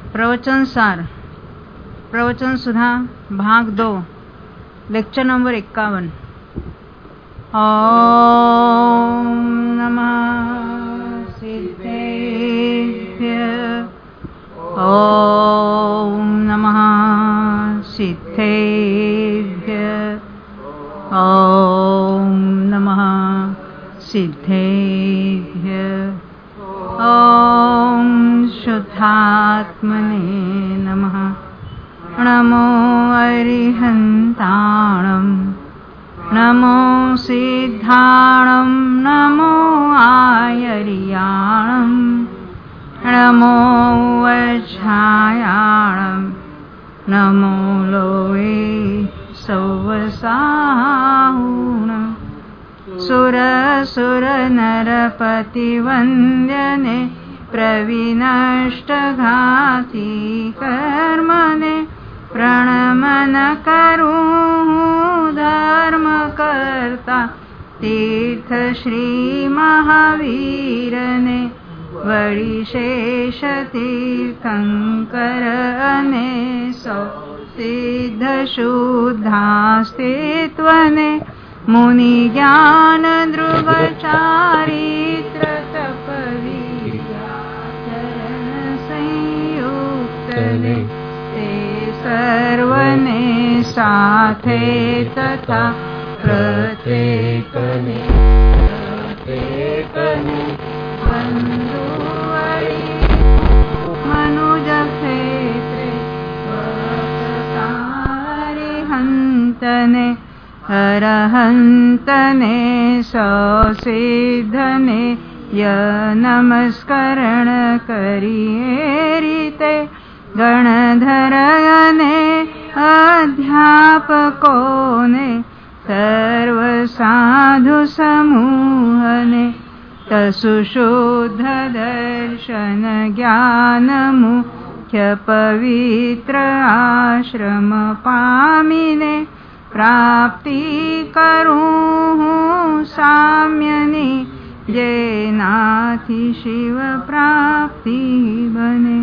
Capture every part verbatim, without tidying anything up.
प्रवचन सार प्रवचन सुधा भाग दो लेक्चर नंबर इक्यावन। ओम नमः सिद्धेभ्य ओम नमः सिद्धेभ्य ओम नमः सिद्धेभ्य ओम शुद्धात्मने नमः। नमो अरिहन्ताणं नमो सिद्धाणं नमो आयर्याणं नमो वज्रायाणं नमो लोये सौवसाहुणं सुर नरपतिवन्द्यने प्रविनष्टघाती कर्मणे प्रणमन करूं धर्मकर्ता तीर्थ श्री महावीरने वडिशेष तीर्थंकर अने सौ सिद्ध शुद्धास्तित्वने मुनि ज्ञान ध्रुव चारित्र तपविद्याचरण संयुक्तने ते सर्वने साथे तथा प्रत्येकने प्रत्येकने बंधुवरी मनुज क्षेत्रे वक्तारिहन्तने अरहन्तने सौसिद्धने य नमस्करण करिए रीते गणधरने अध्यापकोने सर्व साधु समूहने तसुशुद्ध दर्शन ज्ञान मुख्य पवित्र आश्रम पामिने प्राप्ति करूं साम्यनि जेनाथि शिव प्राप्ति बने।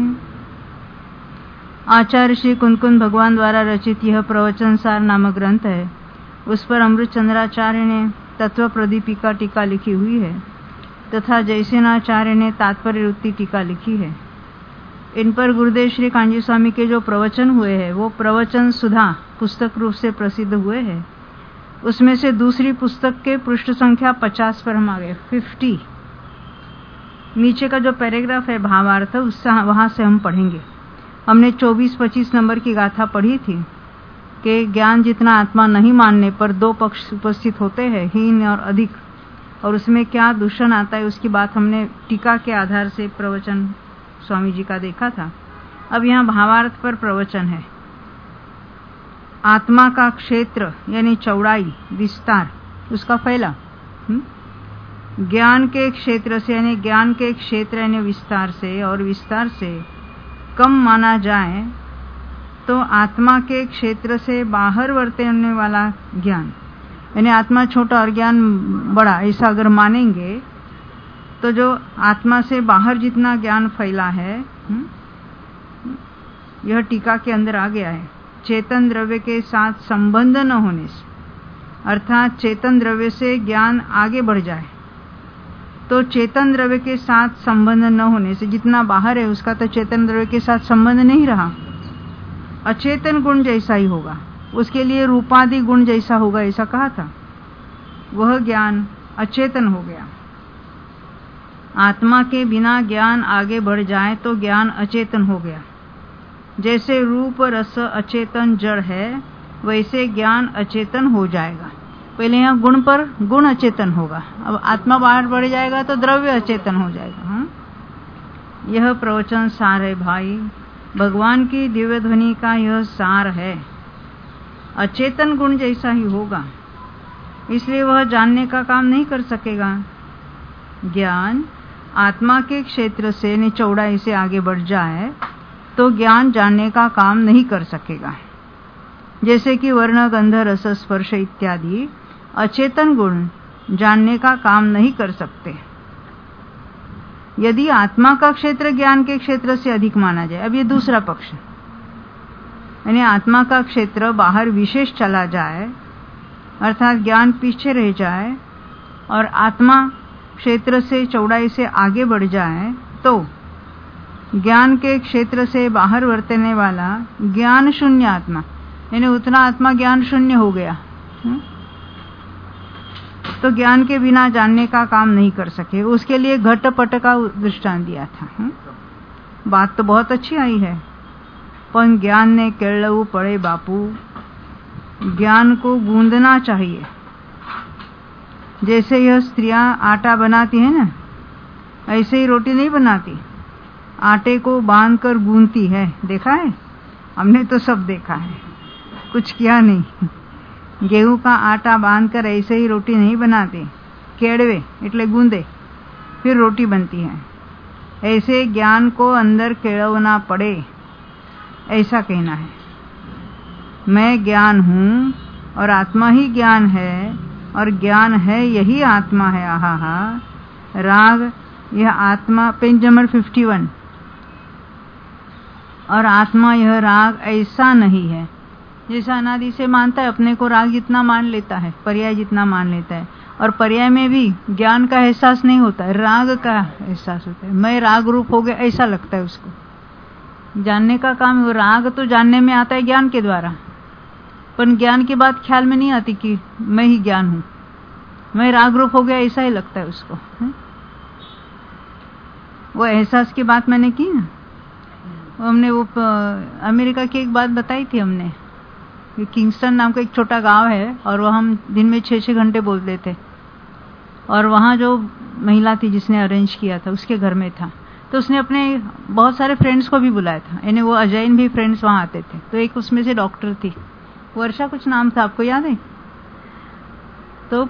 आचार्य श्री कुंदकुंद भगवान द्वारा रचित यह प्रवचन सार नामक ग्रंथ है। उस पर अमृत चंद्राचार्य ने तत्व प्रदीपिका टीका लिखी हुई है तथा जयसेनाचार्य ने तात्पर्य वृत्ति टीका लिखी है। इन पर गुरुदेव श्री कांजी स्वामी के जो प्रवचन हुए हैं वो प्रवचन सुधा पुस्तक रूप से प्रसिद्ध हुए हैं। उसमें से दूसरी पुस्तक के पृष्ठ संख्या पचास पर हम आ गए। फिफ्टी नीचे का जो पैराग्राफ है भावार्थ उससे वहां से हम पढ़ेंगे। हमने चौबीस पच्चीस नंबर की गाथा पढ़ी थी कि ज्ञान जितना आत्मा नहीं मानने पर दो पक्ष उपस्थित होते हैं, हीन और अधिक, और उसमें क्या दूषण आता है उसकी बात हमने टीका के आधार से प्रवचन स्वामी जी का देखा था। अब यहाँ भावार्थ पर प्रवचन है। आत्मा का क्षेत्र यानी चौड़ाई विस्तार उसका फैला ज्ञान के क्षेत्र से यानी ज्ञान के क्षेत्र यानी विस्तार से और विस्तार से कम माना जाए तो आत्मा के क्षेत्र से बाहर वर्तने वाला ज्ञान यानी आत्मा छोटा और ज्ञान बड़ा, ऐसा अगर मानेंगे तो जो आत्मा से बाहर जितना ज्ञान फैला है यह टीका के अंदर आ गया है। चेतन द्रव्य के साथ संबंध न होने से अर्थात चेतन द्रव्य से ज्ञान आगे बढ़ जाए तो चेतन द्रव्य के साथ संबंध न होने से जितना बाहर है उसका तो चेतन द्रव्य के साथ संबंध नहीं रहा, अचेतन गुण जैसा ही होगा, उसके लिए रूपादि गुण जैसा होगा ऐसा कहा था। वह ज्ञान अचेतन हो गया। आत्मा के बिना ज्ञान आगे बढ़ जाए तो ज्ञान अचेतन हो गया। जैसे रूप रस अचेतन जड़ है वैसे ज्ञान अचेतन हो जाएगा। पहले यहाँ गुण पर गुण अचेतन होगा, अब आत्मा बाहर बढ़ जाएगा तो द्रव्य अचेतन हो जाएगा। हाँ? यह प्रवचन सार है भाई, भगवान की दिव्य ध्वनि का यह सार है। अचेतन गुण जैसा ही होगा, इसलिए वह जानने का काम नहीं कर सकेगा। ज्ञान आत्मा के क्षेत्र से यानी चौड़ाई से आगे बढ़ जाए तो ज्ञान जानने का काम नहीं कर सकेगा। जैसे कि वर्ण गंध रस स्पर्श इत्यादि अचेतन गुण जानने का काम नहीं कर सकते। यदि आत्मा का क्षेत्र ज्ञान के क्षेत्र से अधिक माना जाए, अब ये दूसरा पक्ष है, यानी आत्मा का क्षेत्र बाहर विशेष चला जाए अर्थात ज्ञान पीछे रह जाए और आत्मा क्षेत्र से चौड़ाई से आगे बढ़ जाए, तो ज्ञान के क्षेत्र से बाहर वर्तने वाला ज्ञान शून्य आत्मा, यानी उतना आत्मा ज्ञान शून्य हो गया, तो ज्ञान के बिना जानने का काम नहीं कर सके। उसके लिए घट पट का दृष्टांत दिया था। बात तो बहुत अच्छी आई है, पर ज्ञान ने केळवू पड़े बापू, ज्ञान को गूंदना चाहिए। जैसे यह स्त्रियां आटा बनाती है ना, ऐसे ही रोटी नहीं बनाती, आटे को बांधकर गूंथती है। देखा है? हमने तो सब देखा है, कुछ किया नहीं। गेहूं का आटा बांधकर ऐसे ही रोटी नहीं बनाते, केड़वे એટલે गूंदे फिर रोटी बनती है। ऐसे ज्ञान को अंदर केळवना पड़े, ऐसा कहना है। मैं ज्ञान हूँ और आत्मा ही ज्ञान है और ज्ञान है यही आत्मा है। आहा हा राग यह आत्मा, पेज नंबर इक्यावन, और आत्मा यह राग ऐसा नहीं है जैसा अनादि से मानता है। अपने को राग जितना मान लेता है, पर्याय जितना मान लेता है, और पर्याय में भी ज्ञान का एहसास नहीं होता है, राग का एहसास होता है। मैं राग रूप हो गया ऐसा लगता है उसको। जानने का काम, वो राग तो जानने में आता है ज्ञान के द्वारा, पर ज्ञान की बात ख्याल में नहीं आती कि मैं ही ज्ञान हूँ, मैं राग रूप हो गया ऐसा ही लगता है उसको। है? वो एहसास की बात मैंने की ना, हमने वो अमेरिका की एक बात बताई थी हमने। किंगस्टन नाम का एक छोटा गांव है और वह हम दिन में छः छः घंटे बोलते थे, और वहाँ जो महिला थी जिसने अरेंज किया था उसके घर में था, तो उसने अपने बहुत सारे फ्रेंड्स को भी बुलाया था, यानी वो अजैन भी फ्रेंड्स वहाँ आते थे। तो एक उसमें से डॉक्टर थी, वर्षा कुछ नाम था, आपको याद है? तो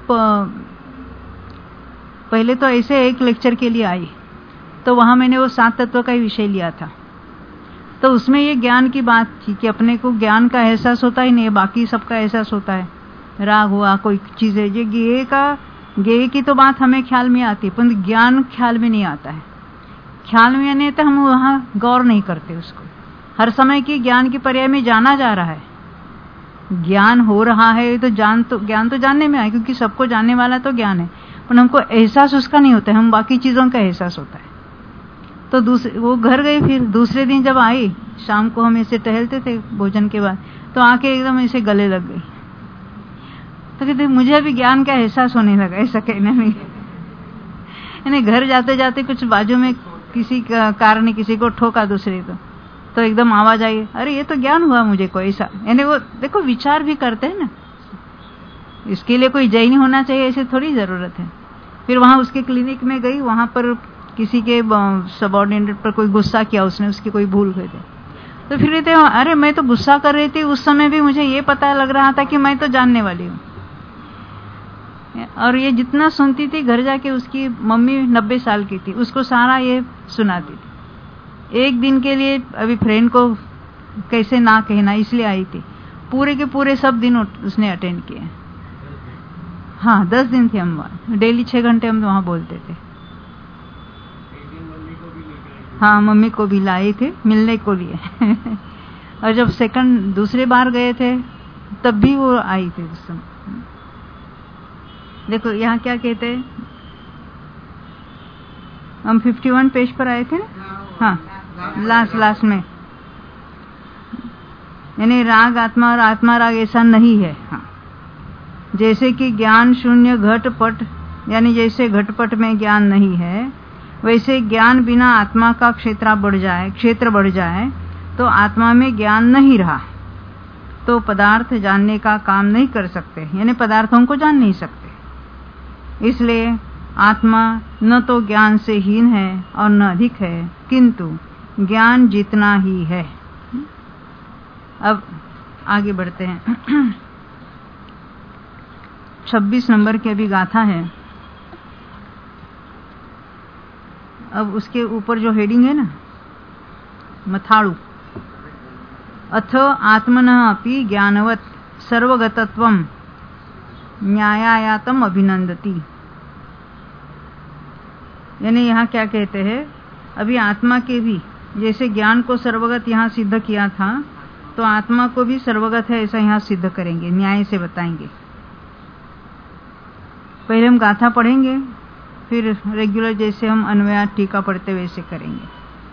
पहले तो ऐसे एक लेक्चर के लिए आई, तो वहाँ मैंने वो सात तत्व का ही विषय लिया था। तो उसमें ये ज्ञान की बात थी कि अपने को ज्ञान का एहसास होता ही नहीं है, बाकी सबका एहसास होता है। राग हुआ, कोई चीज़ है, ये गेय का गेय की तो बात हमें ख्याल में आती है, पर ज्ञान ख्याल में नहीं आता है। ख्याल में नहीं तो हम वहाँ गौर नहीं करते उसको। हर समय की ज्ञान की पर्याय में जाना जा रहा है, ज्ञान हो रहा है, तो जान तो ज्ञान तो जानने में आए, क्योंकि सबको जानने वाला तो ज्ञान है, पर हमको एहसास उसका नहीं होता है, हम बाकी चीज़ों का एहसास होता है। तो दूसरे वो घर गई, फिर दूसरे दिन जब आई, शाम को हम ऐसे टहलते थे भोजन के बाद, तो आके एकदम ऐसे गले लग गई। तो कहते मुझे अभी ज्ञान का एहसास होने लगा, ऐसा कहने में। यानी घर जाते जाते कुछ बाजू में किसी का कार ने किसी को ठोका दूसरे को, तो एकदम आवाज आई, अरे ये तो ज्ञान हुआ मुझे को, ऐसा। यानी वो देखो विचार भी करते हैं ना, इसके लिए कोई जैनी होना चाहिए ऐसे थोड़ी जरूरत है। फिर वहां उसके क्लिनिक में गई, वहां पर किसी के सबऑर्डिनेट पर कोई गुस्सा किया उसने, उसकी कोई भूल हुई थी, तो फिर कहते अरे मैं तो गुस्सा कर रही थी, उस समय भी मुझे ये पता लग रहा था कि मैं तो जानने वाली हूँ। और ये जितना सुनती थी, घर जाके उसकी मम्मी नब्बे साल की थी, उसको सारा ये सुनाती थी। एक दिन के लिए अभी फ्रेंड को कैसे ना कहना, इसलिए आई थी। पूरे के पूरे सब दिन उसने अटेंड किए। हाँ, दस दिन थे हम वहाँ, डेली छः घंटे हम वहाँ बोलते थे। हाँ, मम्मी को भी लाए थे मिलने को लिए। और जब सेकंड दूसरे बार गए थे तब भी वो आई थी उस समय। देखो यहाँ क्या कहते हैं, हम इक्यावन पेज पर आए थे ना। हाँ, लास्ट लास्ट में, यानी राग आत्मा और आत्मा राग ऐसा नहीं है। हाँ, जैसे कि ज्ञान शून्य घटपट, यानी जैसे घटपट में ज्ञान नहीं है, वैसे ज्ञान बिना आत्मा का क्षेत्र बढ़ जाए क्षेत्र बढ़ जाए तो आत्मा में ज्ञान नहीं रहा, तो पदार्थ जानने का काम नहीं कर सकते, यानी पदार्थों को जान नहीं सकते। इसलिए आत्मा न तो ज्ञान से हीन है और न अधिक है, किंतु ज्ञान जितना ही है। अब आगे बढ़ते हैं। छब्बीस नंबर की अभी गाथा है। अब उसके ऊपर जो हेडिंग है ना, मथाड़ू, अथ आत्मनः अपि ज्ञानवत् सर्वगतत्वं न्यायायातम अभिनंदति। यानी यहाँ क्या कहते हैं, अभी आत्मा के भी जैसे ज्ञान को सर्वगत यहाँ सिद्ध किया था, तो आत्मा को भी सर्वगत है ऐसा यहाँ सिद्ध करेंगे, न्याय से बताएंगे। पहले हम गाथा पढ़ेंगे, फिर रेगुलर जैसे हम अन्वय टीका पढ़ते वैसे करेंगे।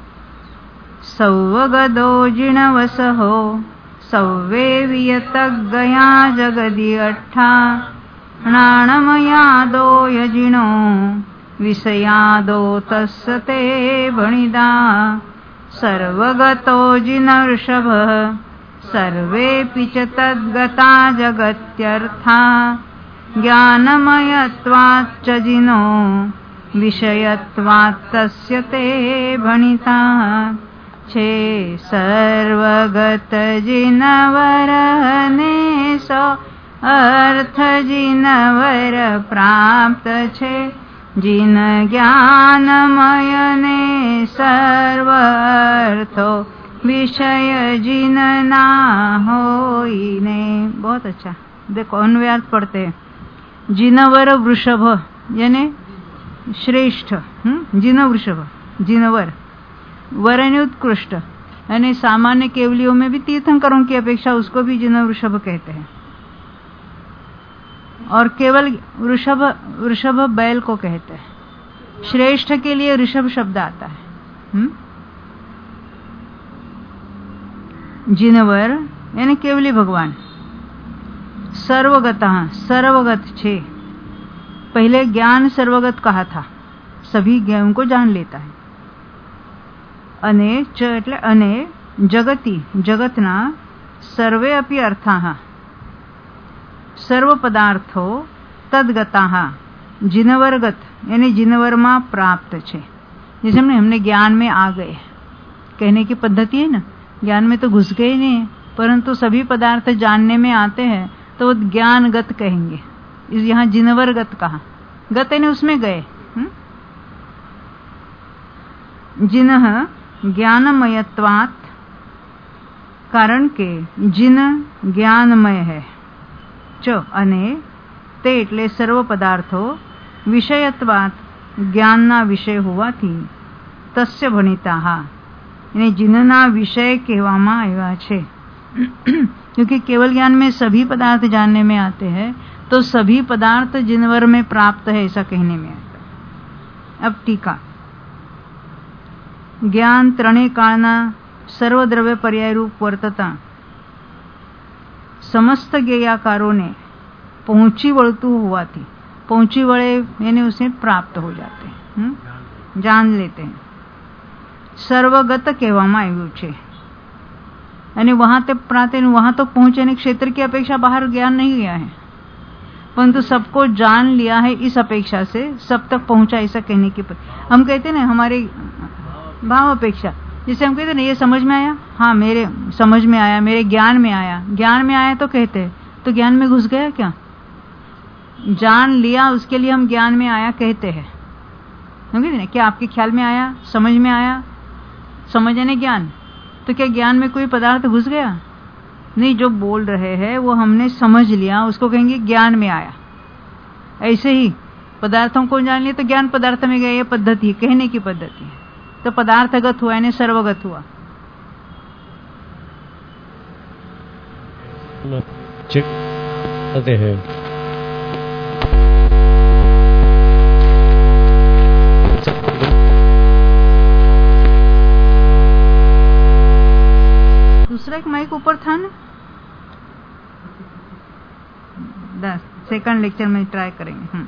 सौवगदो जिणवसहो सौवे वियतगया जगदि अट्ठा नाणमयादो यजिनो विषयादो तस्य ते भणिदा सर्वगतो जिनवृषभ सर्वेऽपि च तद्गता जगत्यर्था ज्ञानमयत्वाच्च जिनो विषयत्वात् तस्य ते भणिता छे सर्वगत जिनवरने सो अर्थ जिनवर प्राप्त छे जिन ज्ञानमयने सर्वर्थो विषय जिन ना होइने। बहुत अच्छा, देखो अन्वयार्थ पढ़ते हैं। जिनवर वृषभ यानी श्रेष्ठ, जिन वृषभ जिनवर, वर यानी उत्कृष्ट, यानी सामान्य केवलियों में भी तीर्थंकरों की अपेक्षा उसको भी जिन वृषभ कहते हैं। और केवल वृषभ वृषभ बैल को कहते हैं। श्रेष्ठ के लिए ऋषभ शब्द आता है। हुँ? जिनवर यानी केवली भगवान। सर्वगत सर्वगत छे, पहले ज्ञान सर्वगत कहा था, सभी ज्ञान को जान लेता है। अने च એટલે अने जगती जगतना सर्वे अपि अर्थाः सर्व पदार्थो तद्गताः जिनवरगत यानी जिनवर में प्राप्त छे। जैसे हमने हमने ज्ञान में आ गए कहने की पद्धति है ना, ज्ञान में तो घुस गए नहीं, परंतु सभी पदार्थ जानने में आते हैं तो वो ज्ञानगत कहेंगे। इस यहाँ जिनवरगत कहा, गत यानी उसमें गए। जिनः ज्ञानमयत्वात् कारण के जिन ज्ञानमय है च अने ते એટલે સર્વ પદાર્થો વિષયત્વાત જ્ઞાનના વિષય હોવાથી તસ્ય ભણિતાઃ એને जिनना विषय કહેવામાં આવ્યા છે। क्योंकि केवल ज्ञान में सभी पदार्थ जानने में आते हैं तो सभी पदार्थ जिनवर में प्राप्त है ऐसा कहने में आता है। अब टीका। ज्ञान ત્રણેય કાળના સર્વદ્રવ્ય પર્યાય રૂપ વર્તતા समस्त ज्ञेयाकारों ने पहुंची वळतु होवाथी, पहुंची वळे यानी उसे प्राप्त हो जाते हैं, जान लेते हैं। सर्वगत कहेवामां आव्युं छे અને वहां तक प्राप्त वहां तो पहुंचने क्षेत्र की अपेक्षा बाहर ज्ञान नहीं गया है, परंतु सबको जान लिया है इस अपेक्षा से सब तक पहुंचा ऐसा कहने की। हम कहते हैं ना हमारे भाव अपेक्षा, जिसे हम कहते हैं ना ये समझ में आया, हाँ मेरे समझ में आया, मेरे ज्ञान में आया, ज्ञान में आया तो कहते हैं, तो ज्ञान में घुस गया क्या? जान लिया उसके लिए हम ज्ञान में आया कहते हैं। हम कहते हैं क्या आपके ख्याल में आया, समझ में आया, समझ यानी ज्ञान, तो क्या ज्ञान में कोई पदार्थ घुस गया? नहीं, जो बोल रहे हैं वो हमने समझ लिया, उसको कहेंगे ज्ञान में आया। ऐसे ही पदार्थों को जान लिया तो ज्ञान पदार्थ में गया, ये पद्धति कहने की पद्धति है। तो पदार्थगत हुआ यानी सर्वगत हुआ। हैं दूसरा एक माइक ऊपर था ना, दस सेकंड लेक्चर में ट्राई करेंगे। हम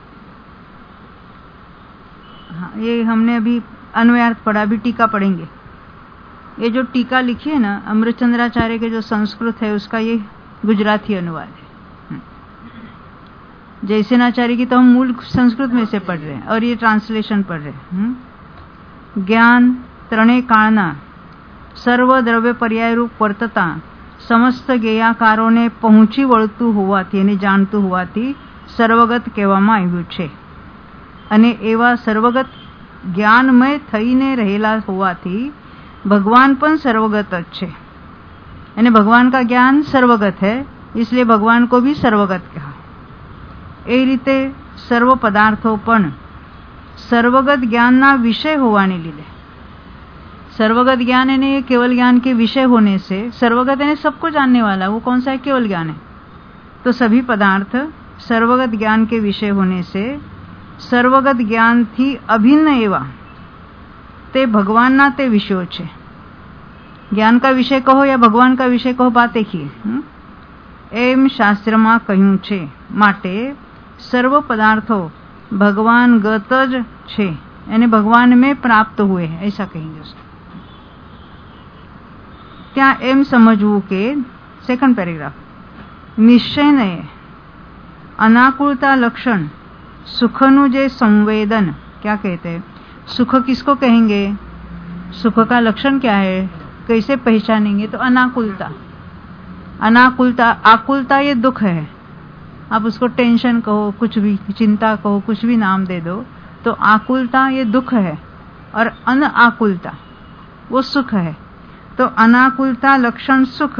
हाँ, ये हमने अभी अन्वयार्थ पढ़ा, अभी टीका पढ़ेंगे। ये जो टीका लिखी है ना अमृतचंद्राचार्य के जो संस्कृत है उसका ये गुजराती अनुवाद है। जयसेनाचार्य की तो हम मूल संस्कृत में से पढ़ रहे हैं और ये ट्रांसलेशन पढ़ रहे हैं। ज्ञान ત્રણેય કાળના સર્વ દ્રવ્ય પર્યાય રૂપ વર્તતા સમસ્ત જ્ઞેયાકારોને પહોંચી વળતું હોવાથી અને જાણતું હોવાથી સર્વગત કહેવામાં આવ્યું છે અને એવા સર્વગત જ્ઞાનમય થઈને રહેલા હોવાથી ભગવાન પણ સર્વગત જ છે અને ભગવાન का ज्ञान सर्वगत है, इसलिए भगवान को भी सर्वगत कहा। ए रीते सर्व पदार्थों पण સર્વગત જ્ઞાનના વિષય હોવાને લીધે, सर्वगत ज्ञान यानी केवल ज्ञान के विषय होने से, सर्वगत यानी सबको जानने वाला, वो कौन सा है? केवल ज्ञान है। तो सभी पदार्थ सर्वगत ज्ञान के विषय होने से सर्वगत ज्ञान थी अभिन्न एवा ते भगवानना ते विषयो छे। ज्ञान का विषय कहो या भगवान का विषय कहो, बात एक ही है। एम शास्त्रमा कह્યું છે, માટે सर्व पदार्थों भगवान गत ज छे, यानी भगवान में प्राप्त हुए हैं, ऐसा कहेंगे। क्या एम समझવું કે सेकंड पैराग्राफ, निश्चय ने अनाकुलता लक्षण सुखनु जे संवेदन, क्या कहते हैं? सुख किसको कहेंगे? सुख का लक्षण क्या है, कैसे पहचानेंगे? तो अनाकुलता। अनाकुलता, आकुलता ये दुख है, आप उसको टेंशन कहो, कुछ भी चिंता कहो, कुछ भी नाम दे दो, तो आकुलता ये दुख है और अनआकुलता वो सुख है। तो अनाकुलता लक्षण सुख,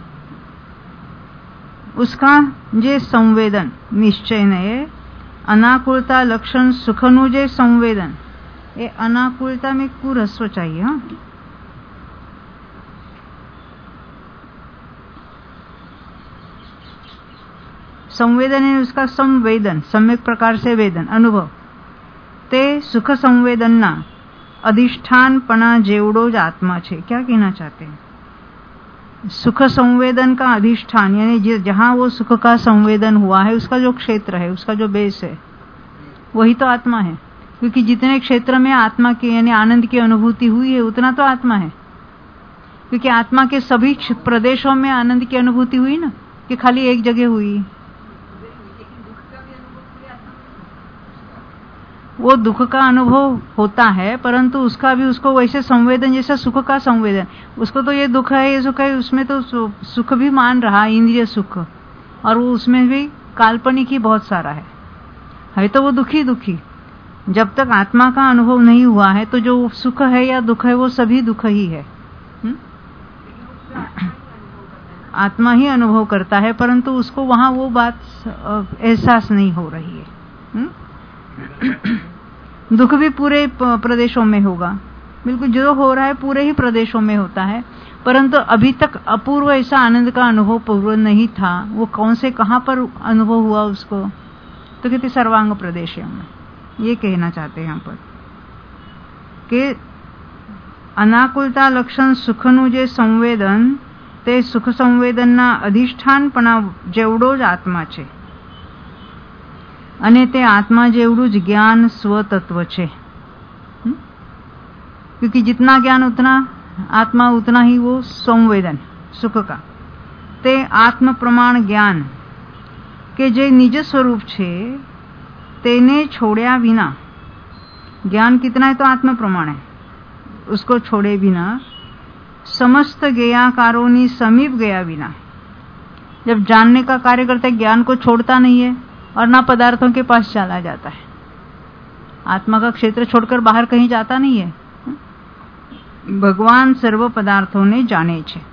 उसका जे संवेदन निश्चय ने अनाकुलता लक्षण सुखनु जे संवेदन, ये अनाकुलता में कुरस्व चाहिए। हाँ, संवेदन है उसका संवेदन, सम्यक प्रकार से वेदन अनुभव, ते सुख संवेदनना अधिष्ठानपणा जेवड़ो ज आत्मा छे। क्या कहना चाहते हैं? सुख संवेदन का अधिष्ठान यानी जहां वो सुख का संवेदन हुआ है, उसका जो क्षेत्र है, उसका जो बेस है, वही तो आत्मा है। क्योंकि जितने क्षेत्र में आत्मा की यानी आनंद की अनुभूति हुई है, उतना तो आत्मा है। क्योंकि आत्मा के सभी प्रदेशों में आनंद की अनुभूति हुई ना, कि खाली एक जगह हुई? वो दुख का अनुभव होता है, परंतु उसका भी उसको वैसे संवेदन जैसा सुख का संवेदन, उसको तो ये दुख है, ये सुख है, उसमें तो सुख भी मान रहा, इंद्रिय सुख, और वो उसमें भी काल्पनिक ही बहुत सारा है है तो वो दुखी दुखी। जब तक आत्मा का अनुभव नहीं हुआ है, तो जो सुख है या दुख है, वो सभी दुख ही है। हुँ? आत्मा ही अनुभव करता है, परंतु उसको वहां वो बात एहसास नहीं हो रही है। हुँ? दुख भी पूरे प्रदेशों में होगा, बिल्कुल जो हो रहा है पूरे ही प्रदेशों में होता है, परंतु अभी तक अपूर्व ऐसा आनंद का अनुभव पूर्व नहीं था। वो कौन से कहां पर अनुभव हुआ उसको? तो कहते सर्वांग प्रदेश में। ये कहना चाहते हैं यहाँ पर कि अनाकुलता लक्षण सुखनु जे संवेदन, ते सुख संवेदनना अधिष्ठानपणा जेवड़ो ज आत्मा छे, અને તે आत्मा जेवड़ू ज ज्ञान स्वतत्व छे। क्योंकि जितना ज्ञान उतना आत्मा, उतना ही वो संवेदन सुख का। ते आत्म प्रमाण ज्ञान के जे निज स्वरूप छे, तेने छोड़्या विना, ज्ञान कितना है तो आत्म प्रमाण है, उसको छोड़े बिना समस्त ज्ञेयाकारों समीप गया बिना, जब जानने का कार्य करते ज्ञान को छोड़ता नहीं है और ना पदार्थों के पास चला जाता है। आत्मा का क्षेत्र छोड़कर बाहर कहीं जाता नहीं है। भगवान सर्व पदार्थों ने जाने छे।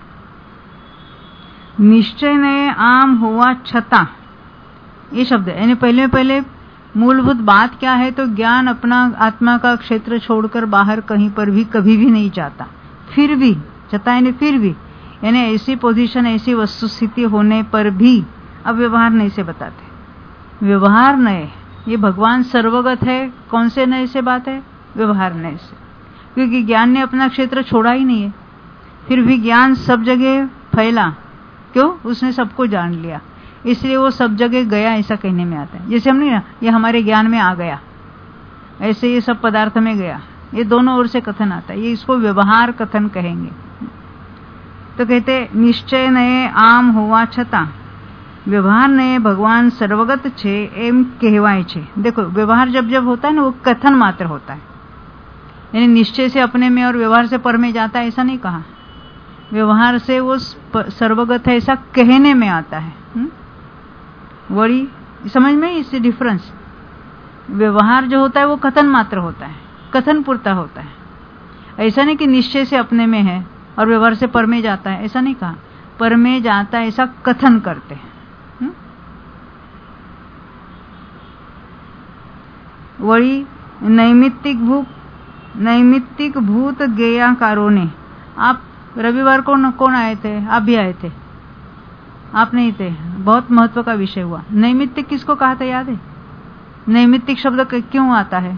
निश्चय ने आम होवा छता, ये शब्द है, यानी पहले पहले मूलभूत बात क्या है? तो ज्ञान अपना आत्मा का क्षेत्र छोड़कर बाहर कहीं पर भी कभी भी नहीं जाता। फिर भी छता यानी फिर भी, यानी ऐसी पोजीशन, ऐसी वस्तु स्थिति होने पर भी अब व्यवहार नए से बताते। व्यवहार नए, ये भगवान सर्वगत है, कौन से नए से बात है? व्यवहार नए से। क्योंकि ज्ञान ने अपना क्षेत्र छोड़ा ही नहीं है, फिर भी ज्ञान सब जगह फैला। क्यों? उसने सबको जान लिया, इसलिए वो सब जगह गया, ऐसा कहने में आता है। जैसे हम नहीं ना, ये हमारे ज्ञान में आ गया, ऐसे ये सब पदार्थ में गया, ये दोनों ओर से कथन आता है। ये इसको व्यवहार कथन कहेंगे। तो कहते निश्चय नए आम होवा छता व्यवहार ने भगवान सर्वगत छे एम कहवाय छे। देखो, व्यवहार जब जब होता है ना, वो कथन मात्र होता है, यानी निश्चय से अपने में और व्यवहार से पर में जाता है, ऐसा नहीं कहा। व्यवहार से वो सर्वगत है ऐसा कहने में आता है। वही समझ में इससे डिफरेंस। व्यवहार जो होता है वो कथन मात्र होता है, कथन पूर्ता होता है। ऐसा नहीं कि निश्चय से अपने में है और व्यवहार से पर में जाता है, ऐसा नहीं कहा। पर में जाता है ऐसा कथन करते हैं। वही नैमित्तिक भूत नैमित्तिक भूत गेयाकारों ने, आप रविवार को कौन आए थे? आप भी आए थे? आप नहीं थे। बहुत महत्व का विषय हुआ। नैमित्तिक किसको कहा था याद है? नैमित्तिक शब्द क्यों आता है?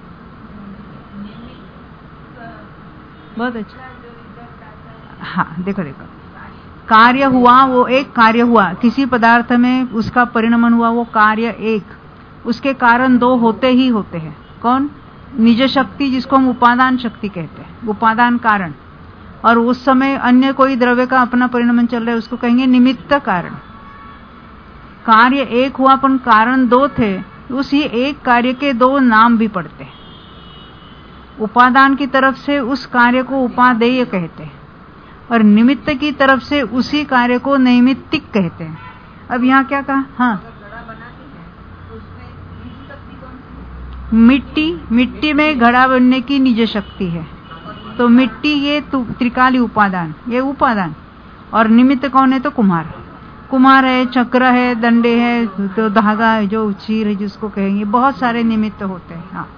बहुत अच्छा। हाँ, देखो देखो, कार्य हुआ, वो एक कार्य हुआ किसी पदार्थ में, उसका परिणमन हुआ, वो कार्य एक, उसके कारण दो होते ही होते हैं। कौन? निज शक्ति, जिसको हम उपादान शक्ति कहते हैं, उपादान कारण। और उस समय अन्य कोई द्रव्य का अपना परिणमन चल रहा है, उसको कहेंगे निमित्त कारण। कार्य एक हुआ पर कारण दो थे, उसी एक कार्य के दो नाम भी पड़ते हैं। उपादान की तरफ से उस कार्य को उपादेय कहते हैं और निमित्त की तरफ से उसी कार्य को नैमित्तिक कहते हैं। अब यहाँ क्या कहा? हाँ, मिट्टी, मिट्टी में घड़ा बनने की निज शक्ति है, तो मिट्टी ये त्रिकाली उपादान, ये उपादान। और निमित्त कौन है? तो कुम्हार। कुम्हार है, चक्र है, दंडे है, तो धागा है, जो चीर है जिसको कहेंगे, बहुत सारे निमित्त होते हैं। हाँ,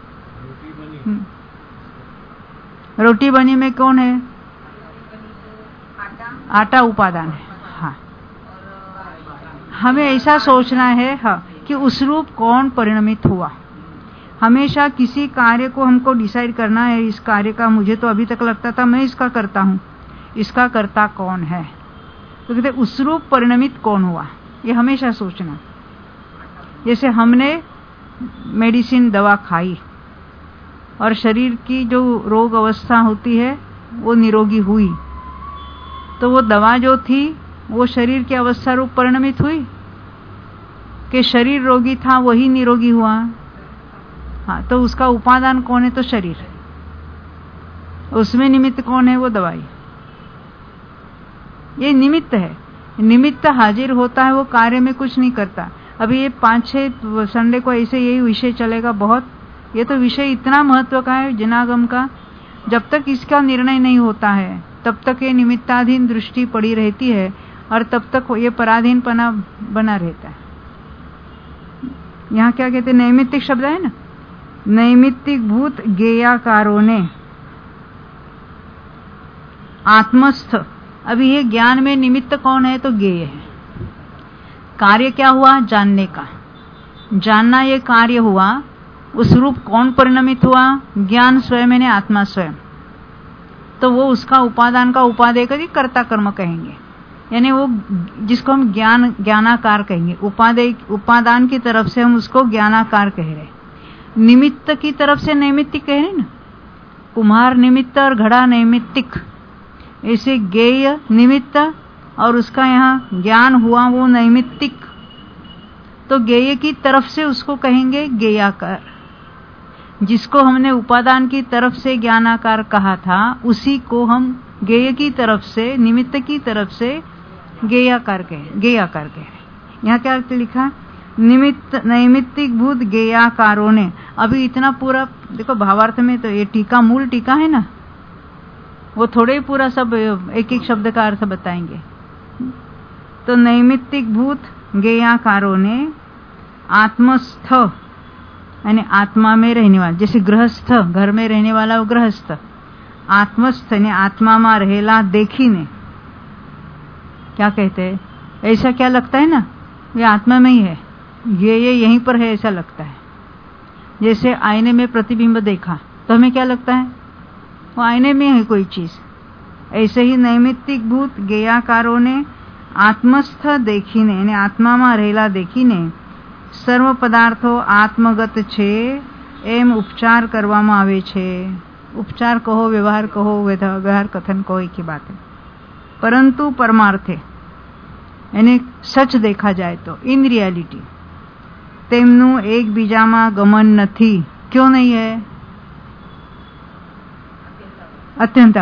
रोटी बनी में कौन है? आटा उपादान है। हाँ, हमें ऐसा सोचना है हाँ कि उस रूप कौन परिणमित हुआ। हमेशा किसी कार्य को हमको डिसाइड करना है, इस कार्य का मुझे तो अभी तक लगता था मैं इसका करता हूँ, इसका कर्ता कौन है? तो कहते उस रूप परिणमित कौन हुआ, ये हमेशा सोचना। जैसे हमने मेडिसिन, दवा खाई और शरीर की जो रोग अवस्था होती है वो निरोगी हुई, तो वो दवा जो थी वो शरीर की अवस्था रूप परिणमित हुई कि शरीर रोगी था वही निरोगी हुआ। हाँ, तो उसका उपादान कौन है? तो शरीर। उसमें निमित्त कौन है? वो दवाई। ये निमित्त है। निमित्त हाजिर होता है, वो कार्य में कुछ नहीं करता। अभी ये पांच छह संडे को ऐसे यही विषय चलेगा बहुत। ये तो विषय इतना महत्व का है जनागम का, जब तक इसका निर्णय नहीं होता है तब तक ये निमित्ताधीन दृष्टि पड़ी रहती है और तब तक ये पराधीनपना बना रहता है। यहाँ क्या कहते हैं? नैमित्तिक शब्द है ना, नैमित्तिक भूत गेयाकारों ने आत्मस्थ। अभी ये ज्ञान में निमित्त कौन है? तो गेय है। कार्य क्या हुआ? जानने का। जानना ये कार्य हुआ, उस रूप कौन परिणमित हुआ? ज्ञान स्वयं यानी आत्मा स्वयं। तो वो उसका उपादान का उपादेय कभी कर्ता कर्म कहेंगे, यानी वो जिसको हम ज्ञान ज्ञानाकार कहेंगे। उपादेय उपादान की तरफ से हम उसको ज्ञानाकार कह रहे। निमित्त की तरफ से नैमित्तिक कह रहे ना, कुम्हार निमित्त और घड़ा नैमित्तिक। ऐसे गेय निमित्त और उसका यहाँ ज्ञान हुआ वो नैमित्तिक, तो गेय की तरफ से उसको कहेंगे गेयाकार। जिसको हमने उपादान की तरफ से ज्ञानाकार कहा था उसी को हम गेय की तरफ से, निमित्त की तरफ से गेयाकार कहे गेयाकार कहे। यहाँ क्या लिखा? निमित्त नैमित्तिक भूत गेयाकारों ने। अभी इतना पूरा देखो भावार्थ में, तो ये टीका मूल टीका है ना, वो थोड़े ही पूरा सब एक एक शब्द का अर्थ बताएंगे। तो नैमित्तिक भूत गेयाकारों ने आत्मस्थ यानी आत्मा में रहने वाला, जैसे गृहस्थ घर में रहने वाला वो गृहस्थ, आत्मस्थ यानी आत्मा में रहेला देखीने। क्या कहते हैं? ऐसा क्या लगता है ना, ये आत्मा में ही है, ये ये यहीं पर है ऐसा लगता है। जैसे आईने में प्रतिबिंब देखा तो हमें क्या लगता है? वो आईने में है कोई चीज। ऐसे ही नैमित्तिक भूत गेयाकारों ने आत्मस्थ देखीने यानी आत्मा में रहेला देखीने સર્વ પદાર્થો આત્મગત છે એમ ઉપચાર કરવામાં આવે છે। ઉપચાર કહો, વ્યવહાર કહો, વ્યવહાર કથન કહો, એક ही बात है। परंतु परमार्थे यानी सच देखा जाए तो इन रियलिटी તેમનું એકબીજામાં ગમન નથી। क्यों नहीं है? અત્યંત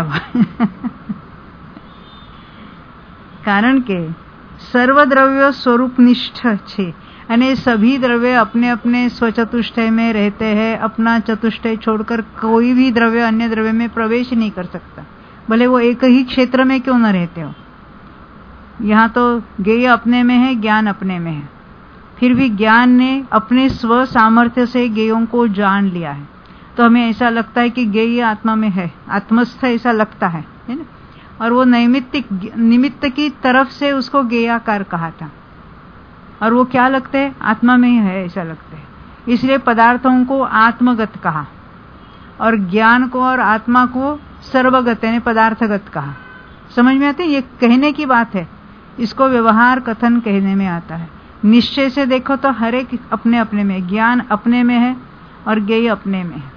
કારણ કે સર્વદ્રવ્યો સ્વરૂપનિષ્ઠ છે અને सभी द्रव्य अपने अपने स्वचतुष्टय में रहते हैं। अपना चतुष्टय छोड़कर कोई भी द्रव्य अन्य द्रव्य में प्रवेश नहीं कर सकता, भले वो एक ही क्षेत्र में क्यों न रहते हो। यहाँ तो ज्ञेय अपने में है, ज्ञान अपने में है, फिर भी ज्ञान ने अपने स्व सामर्थ्य से ज्ञेयों को जान लिया है, तो हमें ऐसा लगता है कि ज्ञेय आत्मा में है, आत्मस्थ ऐसा लगता है, है ना। और वो नैमित्तिक निमित्त की तरफ से उसको ज्ञेयाकार कहा था, और वो क्या लगते हैं, आत्मा में ही है ऐसा लगते हैं, इसलिए पदार्थों को आत्मगत कहा और ज्ञान को और आत्मा को सर्वगत यानी पदार्थगत कहा। समझ में आते हैं? ये कहने की बात है, इसको व्यवहार कथन कहने में आता है। निश्चय से देखो तो हर एक अपने अपने में, ज्ञान अपने में है और ज्ञेय अपने में है।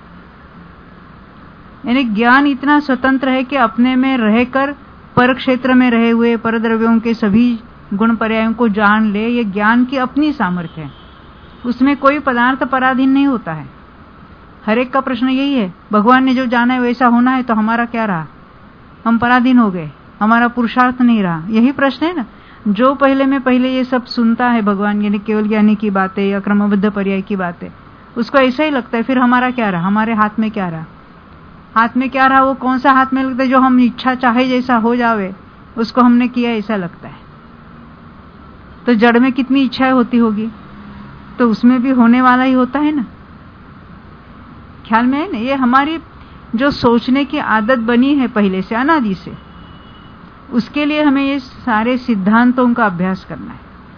यानी ज्ञान इतना स्वतंत्र है कि अपने में रहकर पर क्षेत्र में रहे हुए परद्रव्यों के सभी गुण पर्यायों को जान ले, ये ज्ञान की अपनी सामर्थ्य है, उसमें कोई पदार्थ पराधीन नहीं होता है। हर एक का प्रश्न यही है, भगवान ने जो जाना है वैसा होना है, तो हमारा क्या रहा, हम पराधीन हो गए, हमारा पुरुषार्थ नहीं रहा, यही प्रश्न है ना। जो पहले में पहले ये सब सुनता है भगवान यानी केवल ज्ञानी की बातें या क्रमबद्ध पर्याय की बातें, उसको ऐसा ही लगता है फिर हमारा क्या रहा, हमारे हाथ में क्या रहा, हाथ में क्या रहा, वो कौन सा हाथ में लगता है, जो हम इच्छा चाहे जैसा हो जावे उसको हमने किया ऐसा लगता है। तो जड़ में कितनी इच्छाएं होती होगी, तो उसमें भी होने वाला ही होता है ना, ख्याल में है ना। ये हमारी जो सोचने की आदत बनी है पहले से अनादि से, उसके लिए हमें ये सारे सिद्धांतों का अभ्यास करना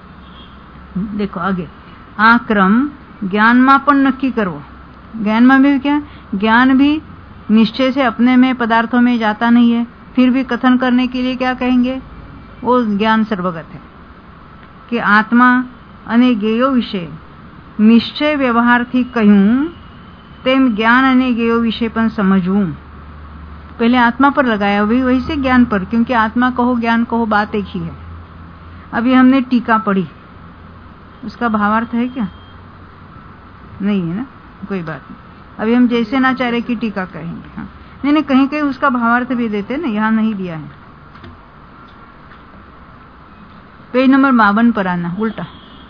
है। देखो आगे, आ क्रम ज्ञान मापन नक्की करो। ज्ञान में भी क्या, ज्ञान भी निश्चय से अपने में पदार्थों में जाता नहीं है, फिर भी कथन करने के लिए क्या कहेंगे, वो ज्ञान सर्वगत है कि आत्मा અને જ્ઞેયો વિશે નિશ્ચય વ્યવહારથી કહ્યું તેમ ज्ञान અને ज्ञेयो विषय पण समझूं। पहले आत्मा पर लगाया, वही वही से ज्ञान पर, क्योंकि आत्मा कहो ज्ञान कहो बात एक ही है। अभी हमने टीका पढ़ी, उसका भावार्थ है क्या, नहीं है ना, कोई बात नहीं। अभी हम जैसे नाचार्य की टीका कहेंगे। हाँ नहीं नहीं, कहीं कहीं उसका भावार्थ भी देते ना, यहाँ नहीं दिया है। पेज नंबर बावन पर आना, उल्टा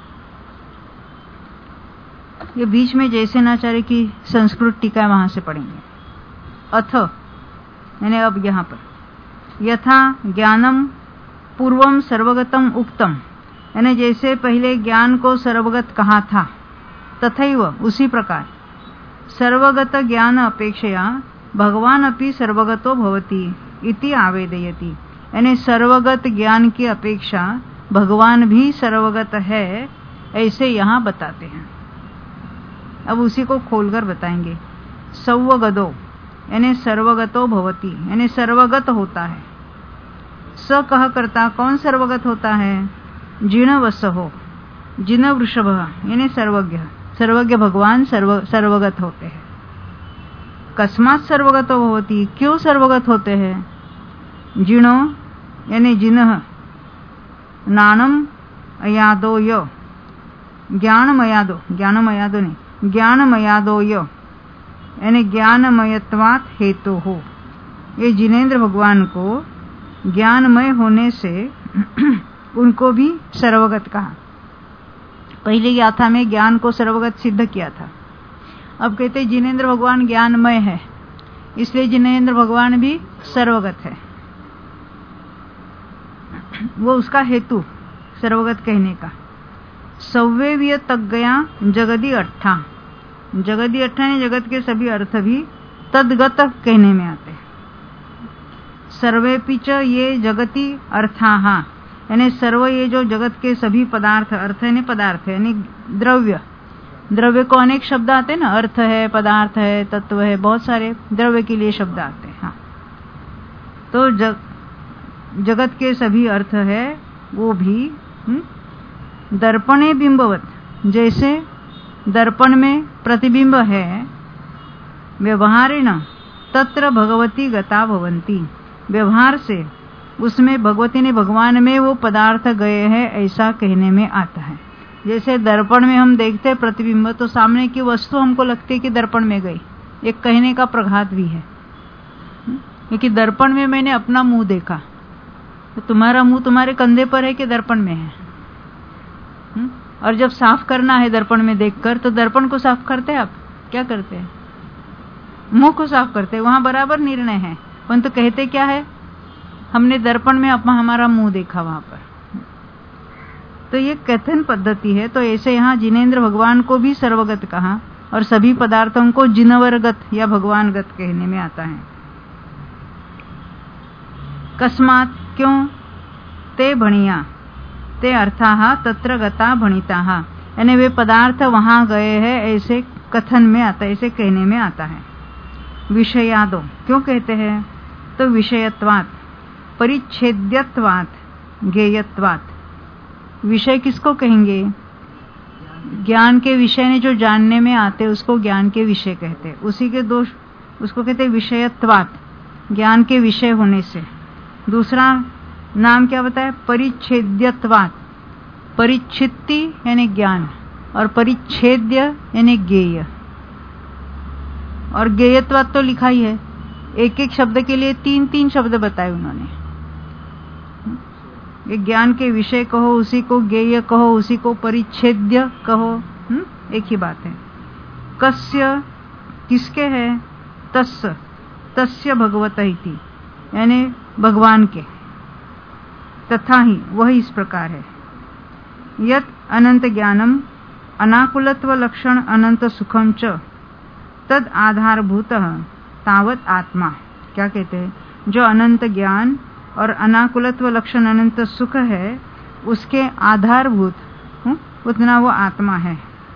ये बीच में जैसे नाचार्य की संस्कृत टीका वहां से पढ़ेंगे। अथ यानी अब यहाँ पर, यथा ज्ञानम पूर्वम सर्वगतम उक्तम, यानी जैसे पहले ज्ञान को सर्वगत कहा था, तथैव उसी प्रकार सर्वगत ज्ञान अपेक्षया भगवान अपि सर्वगतो भवति इति आवेदयति, यानी सर्वगत ज्ञान की अपेक्षा भगवान भी सर्वगत है ऐसे यहाँ बताते हैं। अब उसी को खोलकर बताएंगे। सर्वगतो यानी सर्वगतो भवति यानी सर्वगत होता है। स कह करता कौन सर्वगत होता है, जिन वसहो जिन वृषभ यानी सर्वज्ञ, सर्वज्ञ भगवान सर्व सर्वगत होते हैं। कस्मात् सर्वगतो भवति, क्यों सर्वगत होते हैं, जिनो यानी जिनः, नानम अयादो य ज्ञानमयादो, ज्ञानमयादो नहीं ज्ञानमयादो य यानी ज्ञानमयत्वात् हेतु हो। ये जिनेन्द्र भगवान को ज्ञानमय होने से उनको भी सर्वगत कहा। पहले गाथा में ज्ञान को सर्वगत सिद्ध किया था, अब कहते जिनेन्द्र भगवान ज्ञानमय है, इसलिए जिनेन्द्र भगवान भी सर्वगत है। वो उसका हेतु सर्वगत कहने का। सव्यव्य तज्ञया जगदी अट्ठा, जगदी अट्ठा ने जगत के सभी अर्थ भी तद्गत कहने में आते हैं। सर्वेपि च ये जगति अर्थाः यानी सर्व ये जो जगत के सभी पदार्थ, अर्थ यानी पदार्थ यानी द्रव्य, द्रव्य को अनेक शब्द आते हैं ना, अर्थ है, पदार्थ है, तत्व है, बहुत सारे द्रव्य के लिए शब्द आते हैं। हाँ तो जग, जगत के सभी अर्थ है वो भी हुँ? दर्पणे बिंबवत, जैसे दर्पण में प्रतिबिंब है, व्यवहारेण तत्र भगवती गता भवन्ति, व्यवहार से उसमें भगवती ने भगवान में वो पदार्थ गए हैं ऐसा कहने में आता है। जैसे दर्पण में हम देखते हैं प्रतिबिंब, तो सामने की वस्तु हमको लगती है कि दर्पण में गई, एक कहने का प्रघात भी है, क्योंकि दर्पण में मैंने अपना मुंह देखा, तो तुम्हारा मुंह तुम्हारे कंधे पर है कि दर्पण में है। और जब साफ करना है दर्पण में देखकर, तो दर्पण को साफ करते हैं आप, क्या करते हैं, मुंह को साफ करते हैं, वहां बराबर निर्णय है, परंतु तो कहते क्या है, हमने दर्पण में अपना हमारा मुंह देखा वहां पर। तो ये कथन पद्धति है। तो ऐसे यहाँ जिनेंद्र भगवान को भी सर्वगत कहा और सभी पदार्थों को जिनवरगत या भगवानगत कहने में आता है। कस्मात् क्यों, ते भणिया ते अर्थाः तत्र गता भणिताः, यानी वे पदार्थ वहां गए हैं ऐसे कथन में आता है, ऐसे कहने में आता है। विषयादो क्यों कहते हैं, तो विषयत्वात्, परिच्छेद्यत्वात्, ज्ञेयत्वात्। विषय किसको कहेंगे, ज्ञान के विषय ने जो जानने में आते उसको ज्ञान के विषय कहते हैं। उसी के दोष उसको कहते हैं विषयत्वात्, ज्ञान के विषय होने से। दूसरा नाम क्या बताया, परिच्छेद्यत्वात्, परिच्छित्ति यानी ज्ञान और परिच्छेद्य यानी ज्ञेय। और ज्ञेयत्वात् तो लिखा ही है, एक एक शब्द के लिए तीन तीन शब्द बताए उन्होंने। ये ज्ञान के विषय कहो, उसी को ज्ञेय कहो, उसी को परिच्छेद्य कहो, हुँ? एक ही बात है। कस्य किसके है, तस्य तस्य भगवत इति, यानी भगवान के। तथा ही वह इस प्रकार है। यत अनंत ज्ञानम अनाकुलत्व लक्षण अनंत सुखम च तद आधारभूतः तावत आत्मा। क्या कहते हैं, जो अनंत ज्ञान और अनाकुलत्व लक्षण अनंत सुख है उसके आधारभूत उतना वो आत्मा है।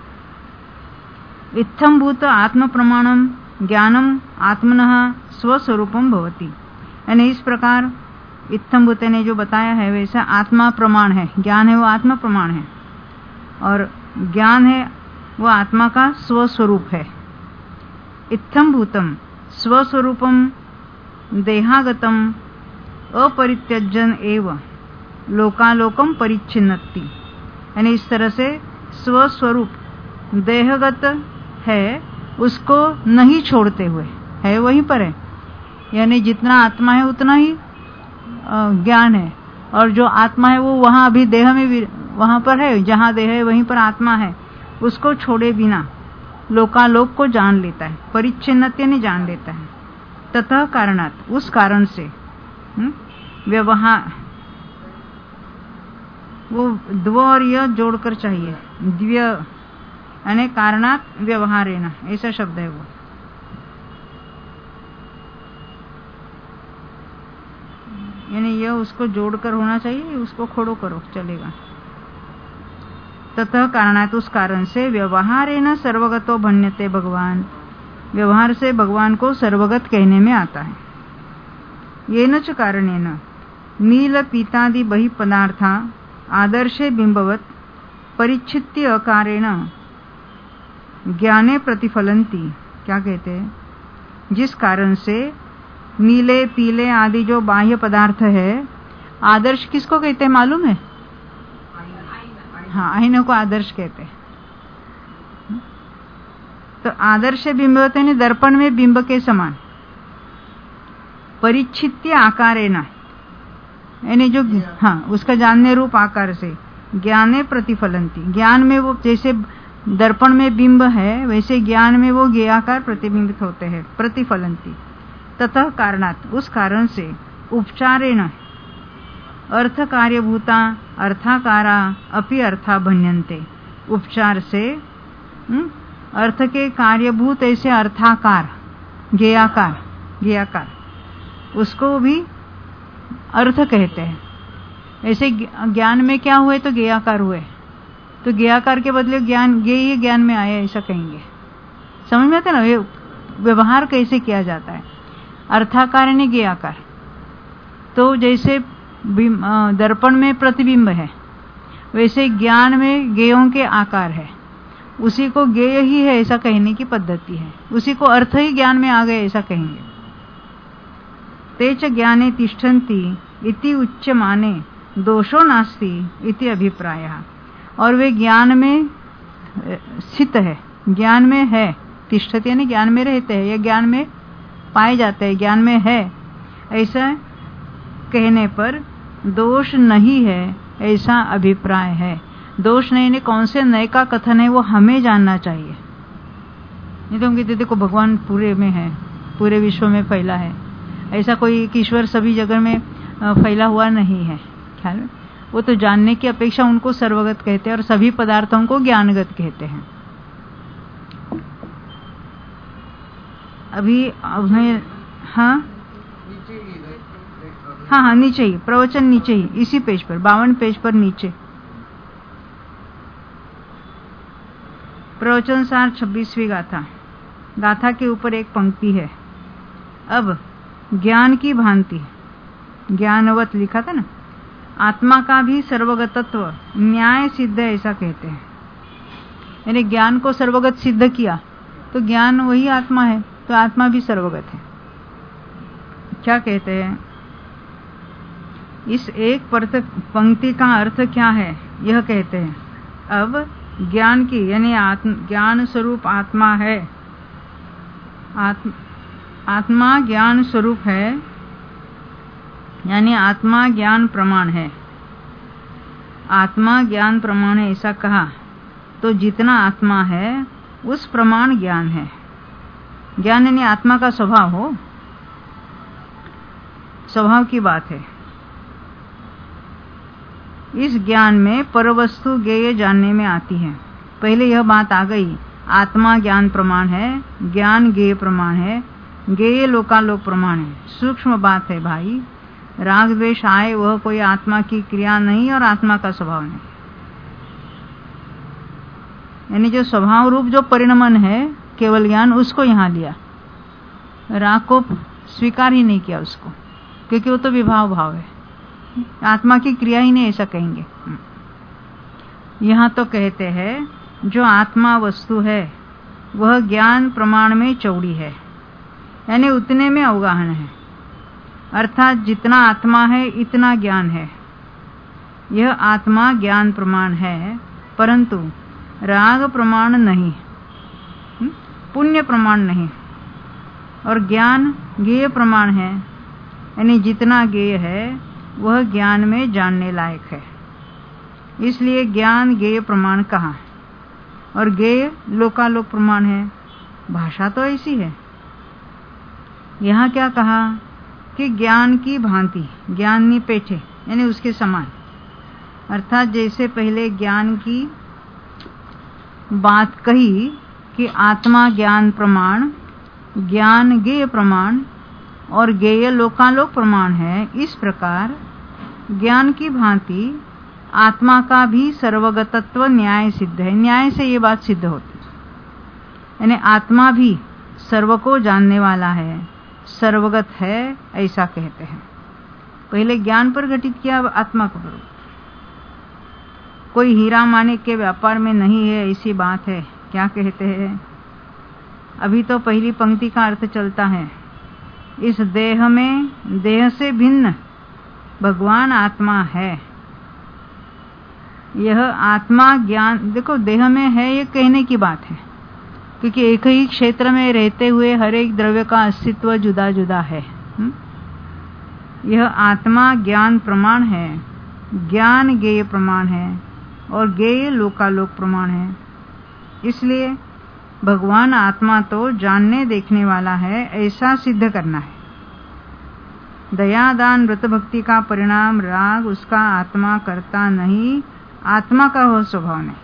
इत्थम भूत आत्म प्रमाणम ज्ञानम आत्मनः स्वस्वरूपम भवति, यानी इस प्रकार इत्थम भूत ने जो बताया है वैसा आत्मा प्रमाण है। ज्ञान है वो आत्मा प्रमाण है और ज्ञान है वो आत्मा का स्वस्वरूप है। इत्थम भूतम स्वस्वरूपम देहागतम अपरित्यजन एव लोकालोकम परिच्छिन्नति, यानी इस तरह से स्वस्वरूप देहगत है उसको नहीं छोड़ते हुए है, वहीं पर है। यानी जितना आत्मा है उतना ही ज्ञान है, और जो आत्मा है वो वहां अभी देह में भी वहां पर है, जहां देह है वहीं पर आत्मा है, उसको छोड़े बिना लोकालोक को जान लेता है। परिच्छिन्नत्य नहीं जान लेता है। ततः कारणात्, उस कारण से व्यवहार, वो द्व और य जोड़कर चाहिए, द्व्य यानी कारणात् व्यवहारेण, ऐसा शब्द है वो। यानी यह उसको जोड़कर होना चाहिए, उसको खोड़ो करो चलेगा। ततः कारणात्, उस कारण से व्यवहारेण सर्वगतो भण्यते भगवान, व्यवहार से भगवान को सर्वगत कहने में आता है। येन च कारणेन नील पीतादि बहि पदार्था आदर्शे बिंबवत परिच्छित्य आकारेण ज्ञाने प्रतिफलंती। क्या कहते हैं, जिस कारण से नीले पीले आदि जो बाह्य पदार्थ है, आदर्श किसको कहते हैं मालूम है? हाँ, आईने को आदर्श कहते हैं। तो आदर्श बिंबवत यानी दर्पण में बिंब के समान। परिच्छित्य आकारेण यानी जो हाँ उसका जानने रूप आकार से ज्ञाने प्रतिफलंती, ज्ञान में वो जैसे दर्पण में बिंब है वैसे ज्ञान में वो ज्ञेयाकार प्रतिबिंबित होते हैं, प्रतिफलंती। ततः कारणात्, उस कारण से उपचारेण अर्थ कार्यभूता अर्थाकारा अपि अर्था भण्यन्ते, उपचार से हुँ? अर्थ के कार्यभूत ऐसे अर्थाकार ज्ञेयाकार ज्ञेयाकार उसको भी अर्थ कहते हैं। ऐसे ज्ञान में क्या हुए तो ज्ञेयाकार हुए, तो ज्ञेयाकार के बदले ज्ञान ज्ञेय ज्ञान में आया ऐसा कहेंगे। समझ में आता है ना व्यवहार कैसे किया जाता है। अर्थाकार यानी ज्ञेयाकार, तो जैसे दर्पण में प्रतिबिंब है वैसे ज्ञान में ज्ञेयों के आकार है, उसी को ज्ञेय ही है ऐसा कहने की पद्धति है, उसी को अर्थ ही ज्ञान में आ गए ऐसा कहेंगे। तेच ज्ञाने तिष्ठन्ति इति उच्यमाने दोषो नास्ति इति अभिप्रायः, और वे ज्ञान में स्थित है, ज्ञान में है, तिष्ठति यानी ज्ञान में रहते हैं या ज्ञान में पाए जाते हैं, ज्ञान में है ऐसा कहने पर दोष नहीं है ऐसा अभिप्राय है। दोष नहीं ने कौन से नए का कथन है वो हमें जानना चाहिए। नहीं तो हम कहते देखो भगवान पूरे में है, पूरे विश्व में फैला है, ऐसा कोई ईश्वर सभी जगह में फैला हुआ नहीं है। ख्याल में वो तो जानने की अपेक्षा उनको सर्वगत कहते हैं और सभी पदार्थों को ज्ञानगत कहते हैं। अभी हमें हाँ हाँ हाँ नीचे ही प्रवचन, नीचे ही इसी पेज पर, बावन पेज पर नीचे प्रवचन सार छब्बीसवीं गाथा। गाथा के ऊपर एक पंक्ति है। अब ज्ञान की भांति, ज्ञानवत लिखा था ना, आत्मा का भी सर्वगतत्व न्याय सिद्ध है ऐसा कहते हैं। यानी ज्ञान को सर्वगत सिद्ध किया तो ज्ञान वही आत्मा है, तो आत्मा भी सर्वगत है। क्या कहते हैं? इस एक पंक्ति का अर्थ क्या है यह कहते हैं। अब ज्ञान की यानी आत्म ज्ञान स्वरूप आत्मा है, आत्म आत्मा ज्ञान स्वरूप है, यानी आत्मा ज्ञान प्रमाण है। आत्मा ज्ञान प्रमाण है ऐसा कहा तो जितना आत्मा है उस प्रमाण ज्ञान है। ज्ञान यानी आत्मा का स्वभाव हो, स्वभाव की बात है। इस ज्ञान में परवस्तु ज्ञेय जानने में आती है। पहले यह बात आ गई, आत्मा ज्ञान प्रमाण है, ज्ञान ज्ञेय प्रमाण है, ज्ञेय लोकालोक प्रमाण है। सूक्ष्म बात है भाई। राग द्वेष आए वह कोई आत्मा की क्रिया नहीं और आत्मा का स्वभाव नहीं। यानी जो स्वभाव रूप जो परिणमन है केवल ज्ञान, उसको यहाँ लिया, राग को स्वीकार ही नहीं किया उसको, क्योंकि वो तो विभाव भाव है, आत्मा की क्रिया ही नहीं ऐसा कहेंगे। यहाँ तो कहते हैं जो आत्मा वस्तु है वह ज्ञान प्रमाण में चौड़ी है, यानी उतने में अवगाहन है, अर्थात जितना आत्मा है इतना ज्ञान है। यह आत्मा ज्ञान प्रमाण है, परंतु राग प्रमाण नहीं, पुण्य प्रमाण नहीं, और ज्ञान ज्ञेय प्रमाण है, यानी जितना ज्ञेय है वह ज्ञान में जानने लायक है। इसलिए ज्ञान ज्ञेय प्रमाण कहा, और ज्ञेय लोकालोक प्रमाण है। भाषा तो ऐसी है। यहाँ क्या कहा कि ज्ञान की भांति, ज्ञान नी पेठे यानी उसके समान, अर्थात जैसे पहले ज्ञान की बात कही कि आत्मा ज्ञान प्रमाण, ज्ञान ज्ञेय प्रमाण और ज्ञेय लोकालोक प्रमाण है, इस प्रकार ज्ञान की भांति आत्मा का भी सर्वगतत्व न्याय सिद्ध है। न्याय से ये बात सिद्ध होती है, यानी आत्मा भी सर्व को जानने वाला है, सर्वगत है ऐसा कहते हैं। पहले ज्ञान पर घटित किया, अब आत्मा को पर। कोई हीरा मानिक के व्यापार में नहीं है ऐसी बात है। क्या कहते हैं? अभी तो पहली पंक्ति का अर्थ चलता है, इस देह में देह से भिन्न भगवान आत्मा है। यह आत्मा ज्ञान, देखो देह में है ये कहने की बात है, क्योंकि एक ही क्षेत्र में रहते हुए हर एक द्रव्य का अस्तित्व जुदा जुदा है। यह आत्मा ज्ञान प्रमाण है, ज्ञान ज्ञेय प्रमाण है और ज्ञेय लोकालोक प्रमाण है। इसलिए भगवान आत्मा तो जानने देखने वाला है ऐसा सिद्ध करना है। दया दान व्रत भक्ति का परिणाम राग उसका आत्मा करता नहीं, आत्मा का हो स्वभाव नहीं।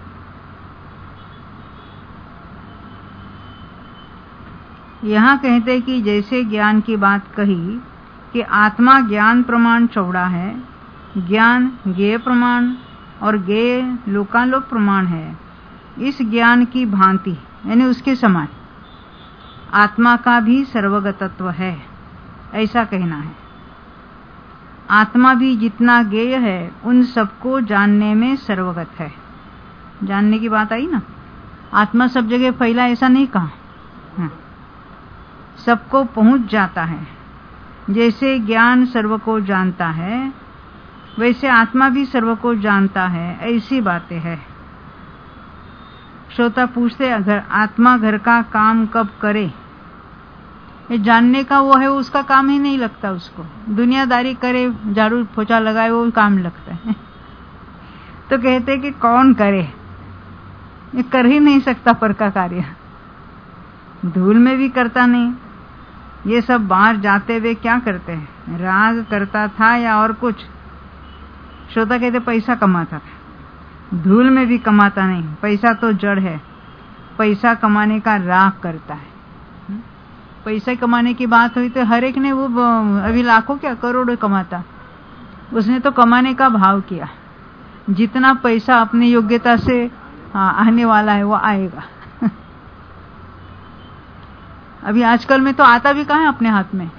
यहाँ कहते कि जैसे ज्ञान की बात कही कि आत्मा ज्ञान प्रमाण चौड़ा है, ज्ञान ज्ञेय प्रमाण और ज्ञेय लोकालोक प्रमाण है, इस ज्ञान की भांति यानी उसके समान आत्मा का भी सर्वगतत्व है ऐसा कहना है। आत्मा भी जितना ज्ञेय है उन सबको जानने में सर्वगत है। जानने की बात आई ना, आत्मा सब जगह फैला ऐसा नहीं कहा, सबको पहुंच जाता है। जैसे ज्ञान सर्व को जानता है वैसे आत्मा भी सर्व को जानता है, ऐसी बातें है। श्रोता पूछते अगर आत्मा घर का काम कब करे, ये जानने का वो है, उसका काम ही नहीं लगता उसको। दुनियादारी करे, झाड़ू पोछा लगाए, वो काम लगता है। तो कहते कि कौन करे, ये कर ही नहीं सकता पर का कार्य, धूल में भी करता नहीं। ये सब बाहर जाते हुए क्या करते हैं, राग करता था या और कुछ, श्रोता कहते पैसा कमाता था, धूल में भी कमाता नहीं, पैसा तो जड़ है, पैसा कमाने का राग करता है। पैसा कमाने की बात हुई तो हर एक ने वो अभी लाखों क्या करोड़ों कमाता, उसने तो कमाने का भाव किया। जितना पैसा अपनी योग्यता से हाँ, आने वाला है वो आएगा। अभी आजकल में तो आता भी कहाँ है अपने हाथ में।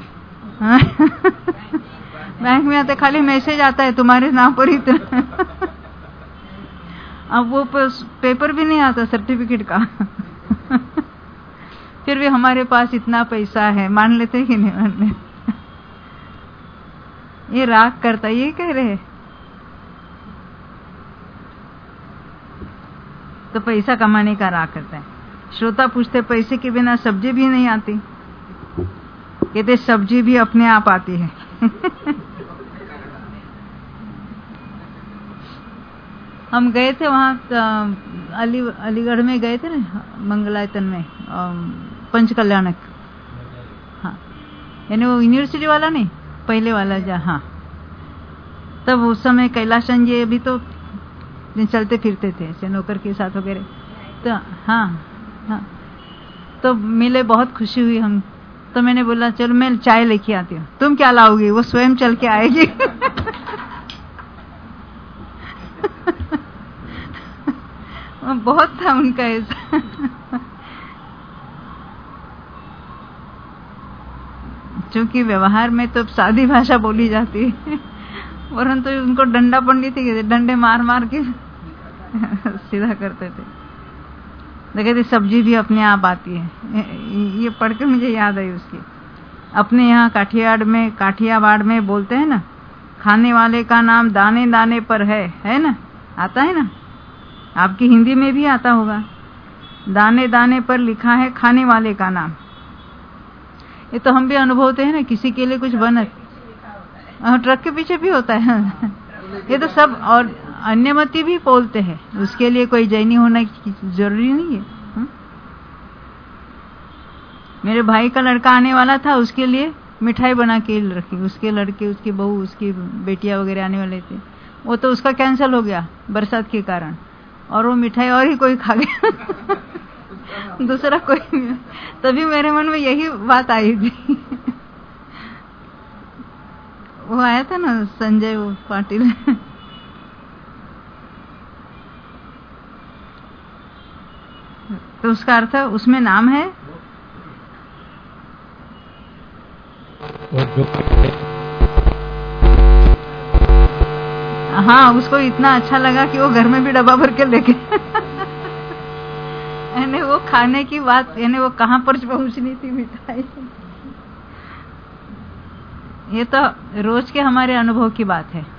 बैंक में आते खाली मैसेज आता है तुम्हारे नाम पर इतना। अब वो पेपर भी नहीं आता सर्टिफिकेट का। फिर भी हमारे पास इतना पैसा है, मान लेते कि नहीं मान लेते। ये राग करता, ये कह रहे तो पैसा कमाने का राग करता है। श्रोता पूछते पैसे के बिना सब्जी भी नहीं आती, कहते सब्जी भी अपने आप आती है। हम गए थे वहाँ अली अलीगढ़ में गए थे ना, मंगलायतन में, पंच कल्याणक। हाँ, यानी वो यूनिवर्सिटी वाला नहीं, पहले वाला जा। हाँ, तब उस समय कैलाशन जी अभी तो चलते फिरते थे ऐसे नौकर के साथ वगैरह। तो हाँ हाँ तो मिले, बहुत खुशी हुई हम। तो मैंने बोला चलो मैं चाय लेके आती हूँ। तुम क्या लाओगी? वो स्वयं चल के आएगी। बहुत था उनका ऐसा। क्योंकि व्यवहार में तो सादी भाषा बोली जाती है, परंतु तो उनको डंडा पंडित ही डंडे मार मार के सीधा करते थे। देखते सब्जी भी अपने आप आती है। ये पढ़ के मुझे याद आई उसकी। अपने यहाँ काठियावाड़ में काठियावाड़ में बोलते हैं ना, खाने वाले का नाम दाने दाने पर है, है ना? आता है ना? आपकी हिंदी में भी आता होगा। दाने दाने पर लिखा है खाने वाले का नाम। ये तो हम भी अनुभवते हैं ना, किसी के लिए कुछ बना, ट्रक के पीछे भी होता है। ये तो सब, और अन्यमति भी बोलते हैं, उसके लिए कोई जैनी होना की जरूरी नहीं है। हुँ? मेरे भाई का लड़का आने वाला था, उसके लिए मिठाई बना के रखी। उसके लड़के, उसकी बहू, उसकी बेटियां वगैरह आने वाले थे। वो तो उसका कैंसिल हो गया बरसात के कारण, और वो मिठाई और ही कोई खा गया। दूसरा कोई। तभी मेरे मन में यही बात आई थी। वो आया था ना संजय वो पाटिल। तो उसका अर्थ उसमें नाम है। हाँ, उसको इतना अच्छा लगा कि वो घर में भी डब्बा भर के लेके। यानी वो खाने की बात, यानी वो कहाँ पर पहुंचनी थी मिठाई। ये तो रोज के हमारे अनुभव की बात है।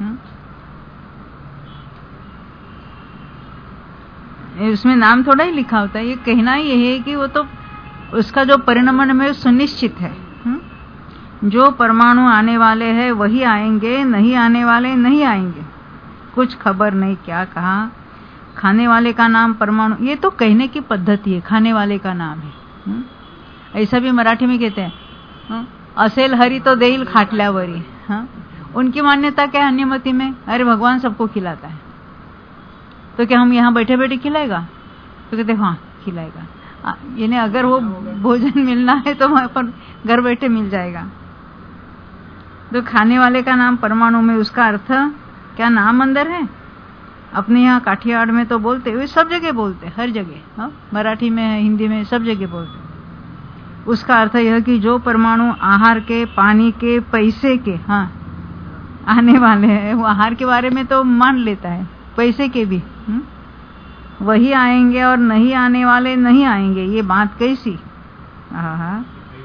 उसमें नाम थोड़ा ही लिखा होता है। ये कहना ये है कि वो तो उसका जो परिणमन में सुनिश्चित है। जो परमाणु आने वाले हैं वही आएंगे, नहीं आने वाले नहीं आएंगे। कुछ खबर नहीं क्या कहा। खाने वाले का नाम परमाणु, ये तो कहने की पद्धति है, खाने वाले का नाम है। ऐसा भी मराठी में कहते हैं, असेल हरी तो देईल खाटल्यावरी। हाँ, उनकी मान्यता क्या है अन्यमति में? अरे भगवान सबको खिलाता है, तो क्या हम यहाँ बैठे बैठे खिलाएगा? तो कहते हाँ खिलाएगा। यानी अगर वो भोजन मिलना है तो अपन घर बैठे मिल जाएगा। तो खाने वाले का नाम परमाणु में, उसका अर्थ क्या नाम अंदर है? अपने यहाँ काठियावाड़ में तो बोलते हुए, सब जगह बोलते, हर जगह। हाँ, मराठी में, हिंदी में, सब जगह बोलते। उसका अर्थ यह कि जो परमाणु आहार के, पानी के, पैसे के हाँ आने वाले हैं, वो आहार के बारे में तो मान लेता है, पैसे के भी हुँ? वही आएंगे और नहीं आने वाले नहीं आएंगे। ये बात कैसी? हाँ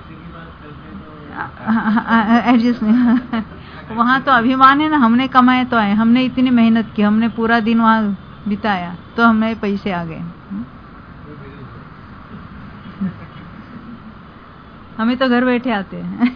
एडजस्ट नहीं। वहाँ तो अभिमान है ना, हमने कमाए तो आए, हमने इतनी मेहनत की, हमने पूरा दिन वहाँ बिताया तो हमें पैसे आ गए। हमें तो घर बैठे आते हैं।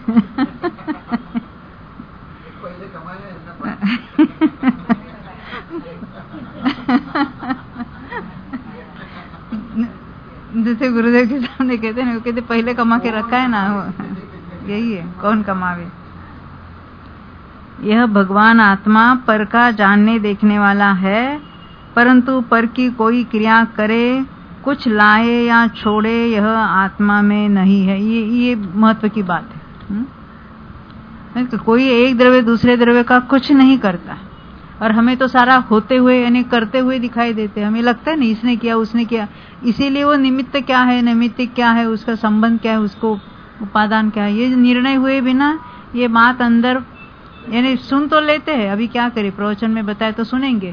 जैसे गुरुदेव के सामने कहते हैं, कहते पहले कमा के रखा है ना, यही है, कौन कमावे। यह भगवान आत्मा पर का जानने देखने वाला है, परंतु पर की कोई क्रिया करे, कुछ लाए या छोड़े, यह आत्मा में नहीं है। ये ये महत्व की बात है। तो कोई एक द्रव्य दूसरे द्रव्य का कुछ नहीं करता, और हमें तो सारा होते हुए यानी करते हुए दिखाई देते। हमें लगता है नहीं इसने किया उसने किया, इसीलिए वो निमित्त क्या है, नैमित्तिक क्या है, उसका संबंध क्या है, उसको उपादान क्या है, ये निर्णय हुए बिना ये बात अंदर यानी सुन तो लेते हैं। अभी क्या करें, प्रवचन में बताए तो सुनेंगे,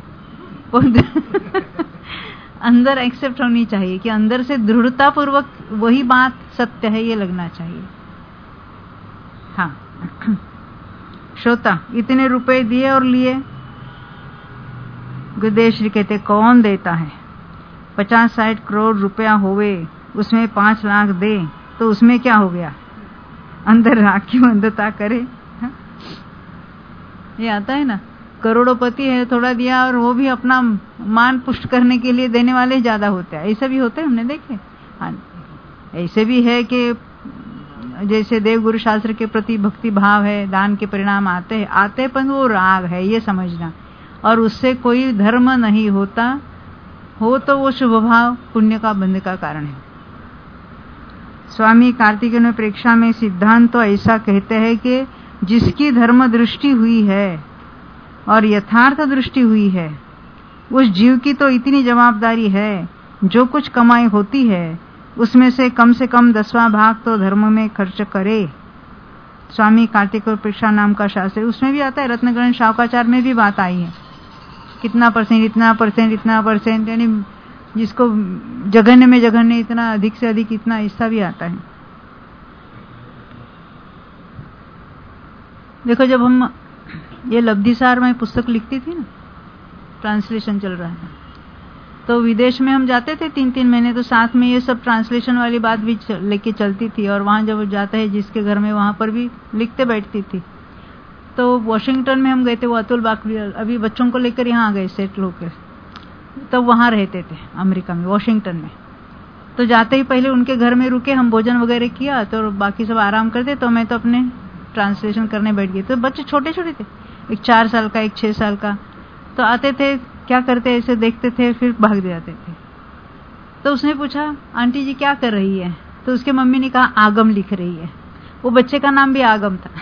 अंदर एक्सेप्ट होनी चाहिए कि अंदर से दृढ़ता पूर्वक वही बात सत्य है, ये लगना चाहिए। हाँ, श्रोता इतने रुपए दिए और लिए। गुरुदेव श्री कहते कौन देता है? पचास साठ करोड़ रुपया होवे, उसमें पांच लाख दे तो उसमें क्या हो गया? अंदर राख क्यों अंधता करे? हा? ये आता है ना, करोड़ों-पति है, थोड़ा दिया और वो भी अपना मान पुष्ट करने के लिए देने वाले ज्यादा होते हैं। ऐसा भी होते हैं, हमने देखे। हाँ, ऐसे भी है कि जैसे देव गुरु शास्त्र के प्रति भक्ति भाव है, दान के परिणाम आते हैं आते हैं पर वो राग है, ये समझना। और उससे कोई धर्म नहीं होता, हो तो वो शुभ भाव पुण्य का बंध का कारण है। स्वामी कार्तिकेय प्रेक्षा में सिद्धांत तो ऐसा कहते हैं कि जिसकी धर्म दृष्टि हुई है और यथार्थ दृष्टि हुई है, उस जीव की तो इतनी जवाबदारी है, जो कुछ कमाई होती है उसमें से कम से कम दसवां भाग तो धर्म में खर्च करे। स्वामी कार्तिकेय प्रेक्षा नाम का शास्त्र, उसमें भी आता है, रत्नगण शावकाचार में भी बात आई है, कितना परसेंट, इतना परसेंट, इतना परसेंट, यानी जिसको जघन्य में जघन्य इतना, अधिक से अधिक इतना, ऐसा भी आता है। देखो, जब हम ये लब्धिसार में पुस्तक लिखती थी ना, ट्रांसलेशन चल रहा है, तो विदेश में हम जाते थे तीन तीन महीने, तो साथ में ये सब ट्रांसलेशन वाली बात भी लेके चलती थी। और वहां जब जाते हैं जिसके घर में, वहां पर भी लिखते बैठती थी। तो वॉशिंगटन में हम गए थे, वो अतुल बाकरी अभी बच्चों को लेकर यहाँ आ गए सेटल होकर, तब वहां रहते थे अमेरिका में, वॉशिंगटन में। तो जाते ही पहले उनके घर में रुके, हम भोजन वगैरह किया, तो बाकी सब आराम करते, तो मैं तो अपने ट्रांसलेशन करने बैठ गई। तो बच्चे छोटे छोटे थे, एक चार साल का, एक छह साल का। तो आते थे, क्या करते, ऐसे देखते थे, फिर भाग जाते थे। तो उसने पूछा, आंटी जी क्या कर रही है? तो उसके मम्मी ने कहा आगम लिख रही है। वो बच्चे का नाम भी आगम था।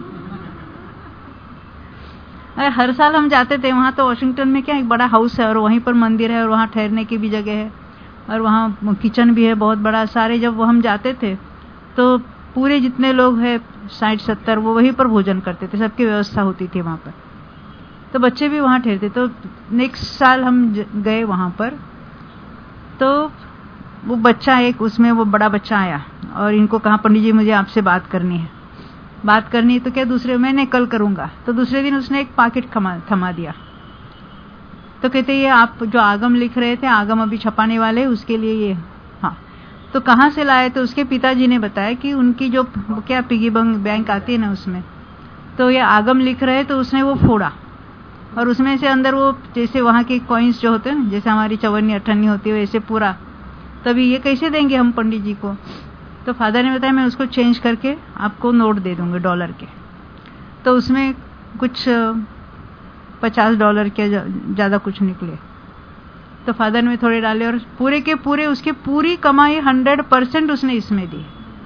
अरे हर साल हम जाते थे वहां। तो वॉशिंगटन में क्या एक बड़ा हाउस है, और वहीं पर मंदिर है, और वहां ठहरने की भी जगह है, और वहां किचन भी है बहुत बड़ा। सारे जब हम जाते थे तो पूरे जितने लोग हैं साठ सत्तर, वो वहीं पर भोजन करते थे, सबकी व्यवस्था होती थी वहां पर। तो बच्चे भी वहां ठहरते। तो नेक्स्ट साल हम गए वहां पर, तो वो बच्चा एक, उसमें वो बड़ा बच्चा आया और इनको कहा, पंडित जी मुझे आपसे बात करनी है। बात करनी है तो क्या, दूसरे मैंने कल करूंगा। तो दूसरे दिन उसने एक पैकेट थमा दिया। तो कहते ये आप जो आगम लिख रहे थे, आगम अभी छपाने वाले, उसके लिए ये। हाँ, तो कहाँ से लाए? तो उसके पिताजी ने बताया कि उनकी जो क्या पिगी बैंक आती है ना, उसमें तो ये आगम लिख रहे, तो उसने वो फोड़ा, और उसमें से अंदर वो जैसे वहां के कॉइन्स जो होते हैं ना, जैसे हमारी चवन्नी अठन्नी होती है, वैसे पूरा। तभी ये कैसे देंगे हम पंडित जी को? तो फादर ने बताया मैं उसको चेंज करके आपको नोट दे दूंगे डॉलर के। तो उसमें कुछ पचास डॉलर के ज्यादा कुछ निकले। तो फादर ने थोड़े डाले, और पूरे के पूरे उसकी पूरी कमाई हंड्रेड परसेंट उसने इसमें दी।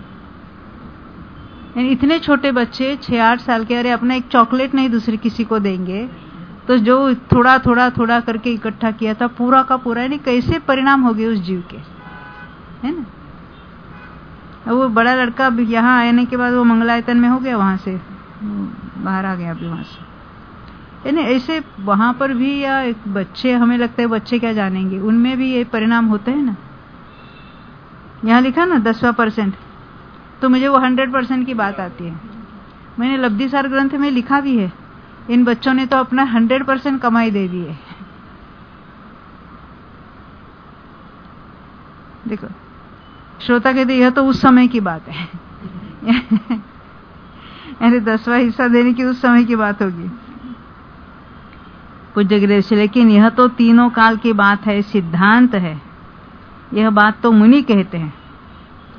इतने छोटे बच्चे छह आठ साल के, अरे अपना एक चॉकलेट नहीं दूसरे किसी को देंगे, तो जो थोड़ा थोड़ा थोड़ा करके इकट्ठा किया था पूरा का पूरा, यानी कैसे परिणाम हो गए उस जीव के, है ना। वो बड़ा लड़का यहाँ आने के बाद वो मंगलायतन में हो गया, वहां से बाहर आ गया अभी वहां से। यानी ऐसे वहां पर भी, या एक बच्चे, हमें लगता है बच्चे क्या जानेंगे, उनमें भी ये परिणाम होते हैं ना। यहाँ लिखा ना दसवां परसेंट, तो मुझे वो हंड्रेड परसेंट की बात आती है। मैंने लब्धिसार ग्रंथ में लिखा भी है, इन बच्चों ने तो अपना हंड्रेड परसेंट कमाई दे दी है। देखो, श्रोता कहते यह तो उस समय की बात है। यानी दसवां हिस्सा देने की उस समय की बात होगी पूज्य ग्रेस। लेकिन यह तो तीनों काल की बात है, सिद्धांत है। यह बात तो मुनि कहते हैं।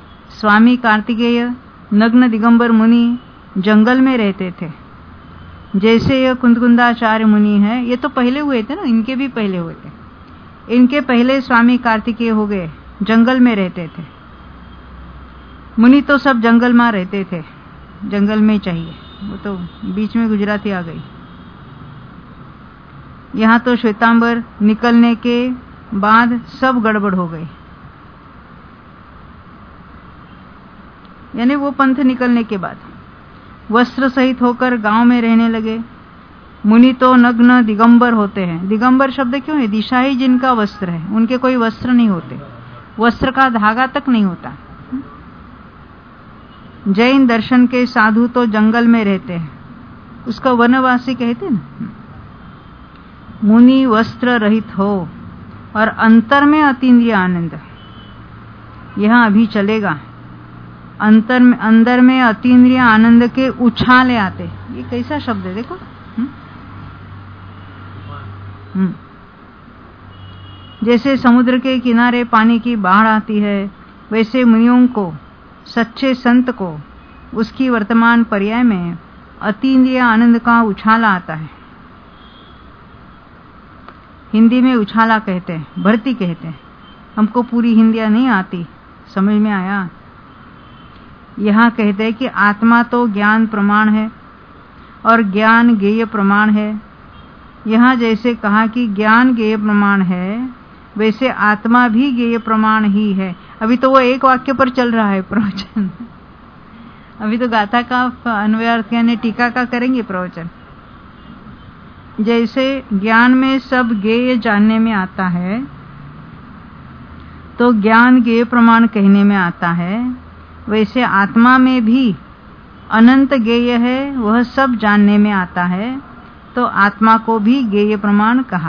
स्वामी कार्तिकेय नग्न दिगंबर मुनि जंगल में रहते थे। जैसे यह कुंदकुंदाचार्य मुनि है, ये तो पहले हुए थे ना, इनके भी पहले हुए थे। इनके पहले स्वामी कार्तिकेय हो गए, जंगल में रहते थे। मुनि तो सब जंगल में रहते थे, जंगल में चाहिए, वो तो बीच में गुजराती आ गई। यहाँ तो श्वेतांबर निकलने के बाद सब गड़बड़ हो गई, यानी वो पंथ निकलने के बाद वस्त्र सहित होकर गांव में रहने लगे। मुनि तो नग्न दिगंबर होते हैं। दिगंबर शब्द क्यों है? दिशा ही जिनका वस्त्र है, उनके कोई वस्त्र नहीं होते, वस्त्र का धागा तक नहीं होता। जैन दर्शन के साधु तो जंगल में रहते हैं, उसको वनवासी कहते हैं ना। मुनि वस्त्र रहित हो और अंतर में अतीन्द्रिय आनंद, यहां अभी चलेगा। अंतर में, अंदर में अतीन्द्रिय आनंद के उछाले आते। ये कैसा शब्द है देखो। हुँ? हुँ। जैसे समुद्र के किनारे पानी की बाढ़ आती है, वैसे मुनियों को, सच्चे संत को, उसकी वर्तमान पर्याय में अतीन्द्रिय आनंद का उछाला आता है। हिंदी में उछाला कहते हैं, भर्ती कहते हैं। हमको पूरी हिंदियां नहीं आती, समझ में आया? यहाँ कहते हैं कि आत्मा तो ज्ञान प्रमाण है और ज्ञान ज्ञेय प्रमाण है। यहाँ जैसे कहा कि ज्ञान ज्ञेय प्रमाण है, वैसे आत्मा भी ज्ञेय प्रमाण ही है। अभी तो वो एक वाक्य पर चल रहा है प्रवचन। अभी तो गाथा का अन्वयार्थ यानी टीका का करेंगे प्रवचन। जैसे ज्ञान में सब ज्ञेय जानने में आता है, तो ज्ञान ज्ञेय प्रमाण कहने में आता है, वैसे आत्मा में भी अनंत ज्ञेय है, वह सब जानने में आता है, तो आत्मा को भी ज्ञेय प्रमाण कहा।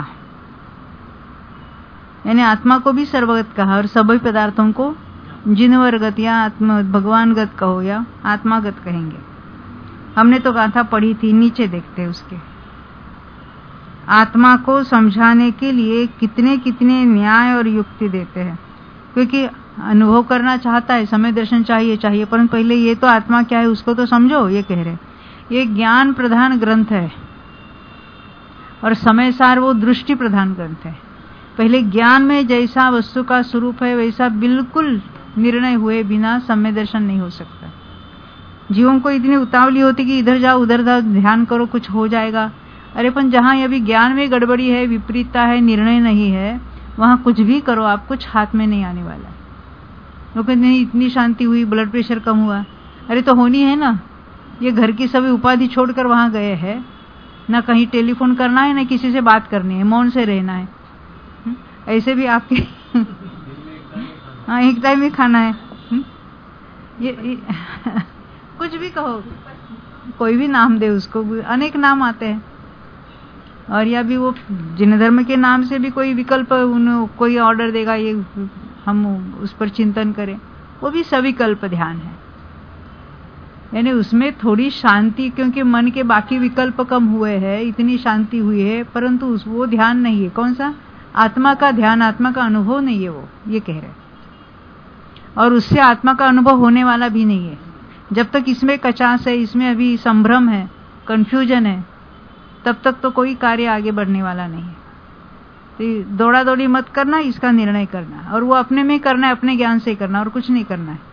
यानी आत्मा को भी सर्वगत कहा और सभी पदार्थों को जिनवरगत या आत्म भगवानगत कहो या आत्मागत कहेंगे। हमने तो गाथा पढ़ी थी, नीचे देखते उसके। आत्मा को समझाने के लिए कितने कितने न्याय और युक्ति देते हैं, क्योंकि अनुभव करना चाहता है, समय दर्शन चाहिए चाहिए परंतु पहले ये तो आत्मा क्या है उसको तो समझो, ये कह रहे। ये ज्ञान प्रधान ग्रंथ है और समय सार वो दृष्टि प्रधान ग्रंथ है। पहले ज्ञान में जैसा वस्तु का स्वरूप है वैसा बिल्कुल निर्णय हुए बिना समय दर्शन नहीं हो सकता। जीवों को इतनी उतावली होती कि इधर जाओ उधर जाओ, ध्यान करो कुछ हो जाएगा। अरे पण जहां अभी ज्ञान में गड़बड़ी है, विपरीतता है, निर्णय नहीं है, वहां कुछ भी करो आप, कुछ हाथ में नहीं आने वाला। लोग नहीं, इतनी शांति हुई, ब्लड प्रेशर कम हुआ। अरे तो होनी है ना। ये घर की सभी उपाधि छोड़कर वहां गए हैं, ना कहीं टेलीफोन करना है, ना किसी से बात करनी है, मौन से रहना है। ऐसे भी आपके हाँ एक टाइम ही खाना है। ये, ये कुछ भी कहो, कोई भी नाम दे उसको, अनेक नाम आते हैं। और या भी वो जिन धर्म के नाम से भी कोई विकल्प उन कोई ऑर्डर देगा, ये हम उस पर चिंतन करें, वो भी सविकल्प ध्यान है। यानी उसमें थोड़ी शांति, क्योंकि मन के बाकी विकल्प कम हुए हैं, इतनी शांति हुई है, परंतु उस वो ध्यान नहीं है। कौन सा? आत्मा का ध्यान, आत्मा का अनुभव नहीं है वो, ये कह रहे। और उससे आत्मा का अनुभव होने वाला भी नहीं है। जब तक इसमें कचास है, इसमें अभी संभ्रम है, कंफ्यूजन है, तब तक तो कोई कार्य आगे बढ़ने वाला नहीं है। तो दौड़ा दौड़ी मत करना, इसका निर्णय करना, और वो अपने में करना है, अपने ज्ञान से करना, और कुछ नहीं करना है।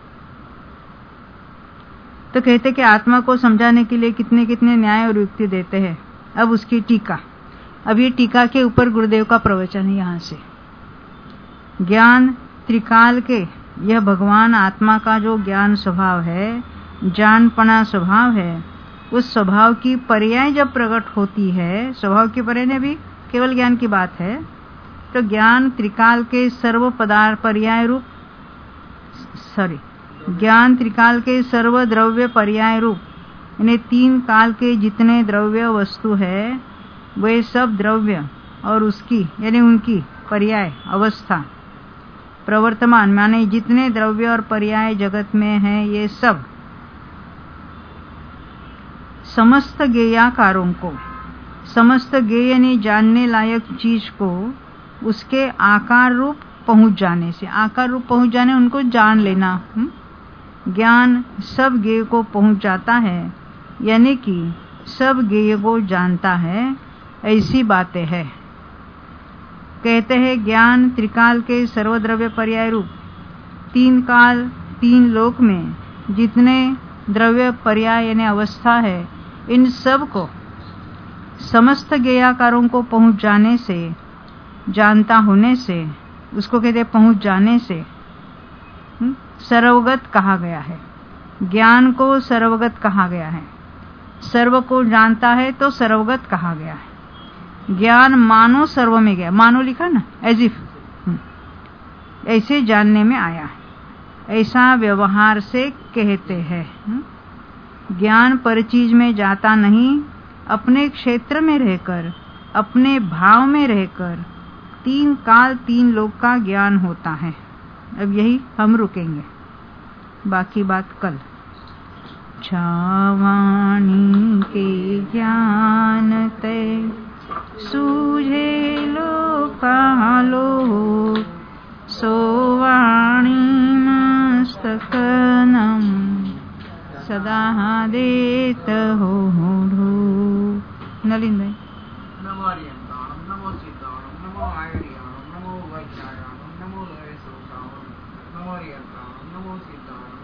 तो कहते कि आत्मा को समझाने के लिए कितने कितने न्याय और युक्ति देते हैं। अब उसकी टीका, अब ये टीका के ऊपर गुरुदेव का प्रवचन है। यहाँ से ज्ञान त्रिकाल के, यह भगवान आत्मा का जो ज्ञान स्वभाव है, जानपना स्वभाव है, उस स्वभाव की पर्याय जब प्रकट होती है, स्वभाव की पर्याय ने भी केवल ज्ञान की बात है, तो ज्ञान त्रिकाल के सर्व पदार्थ पर्याय रूप, सॉरी ज्ञान त्रिकाल के सर्व द्रव्य पर्याय रूप, यानी तीन काल के जितने द्रव्य वस्तु है, वे सब द्रव्य और उसकी यानी उनकी पर्याय अवस्था प्रवर्तमान, माने जितने द्रव्य और पर्याय जगत में हैं, ये सब समस्त ज्ञेयाकारों को, समस्त ज्ञेय यानी जानने लायक चीज को उसके आकार रूप पहुंच जाने से, आकार रूप पहुंच जाने, उनको जान लेना। हुँ? ज्ञान सब ज्ञेय को पहुंच जाता है, यानी कि सब ज्ञेय को जानता है, ऐसी बातें है। कहते हैं ज्ञान त्रिकाल के सर्वद्रव्य पर्याय रूप तीन काल तीन लोक में जितने द्रव्य पर्याय यानी अवस्था है, इन सब को समस्त ज्ञेयाकारों को पहुंच जाने से, जानता होने से, उसको कहते हैं पहुंच जाने से सर्वगत कहा गया है। ज्ञान को सर्वगत कहा गया है। सर्व को जानता है तो सर्वगत कहा गया है। ज्ञान मानो सर्व में गया, मानो लिखा ना, एज इफ, ऐसे जानने में आया है, ऐसा व्यवहार से कहते हैं। ज्ञान पर चीज में जाता नहीं, अपने क्षेत्र में रहकर, अपने भाव में रहकर तीन काल तीन लोक का ज्ञान होता है। अब यही हम रुकेंगे, बाकी बात कल। छावाणी के ज्ञान ते सूझे लोकालो, सोवाणी मस्तकनम सदा देत हो ढो। नलिन भाई। नमो हरियंताणम, नमो सिद्धाणम, नमो आयरियाणम, नमो वैज्ञायाणम, नमो लय सोताणम, नमो हरियंताणम, नमो सिद्धाणम,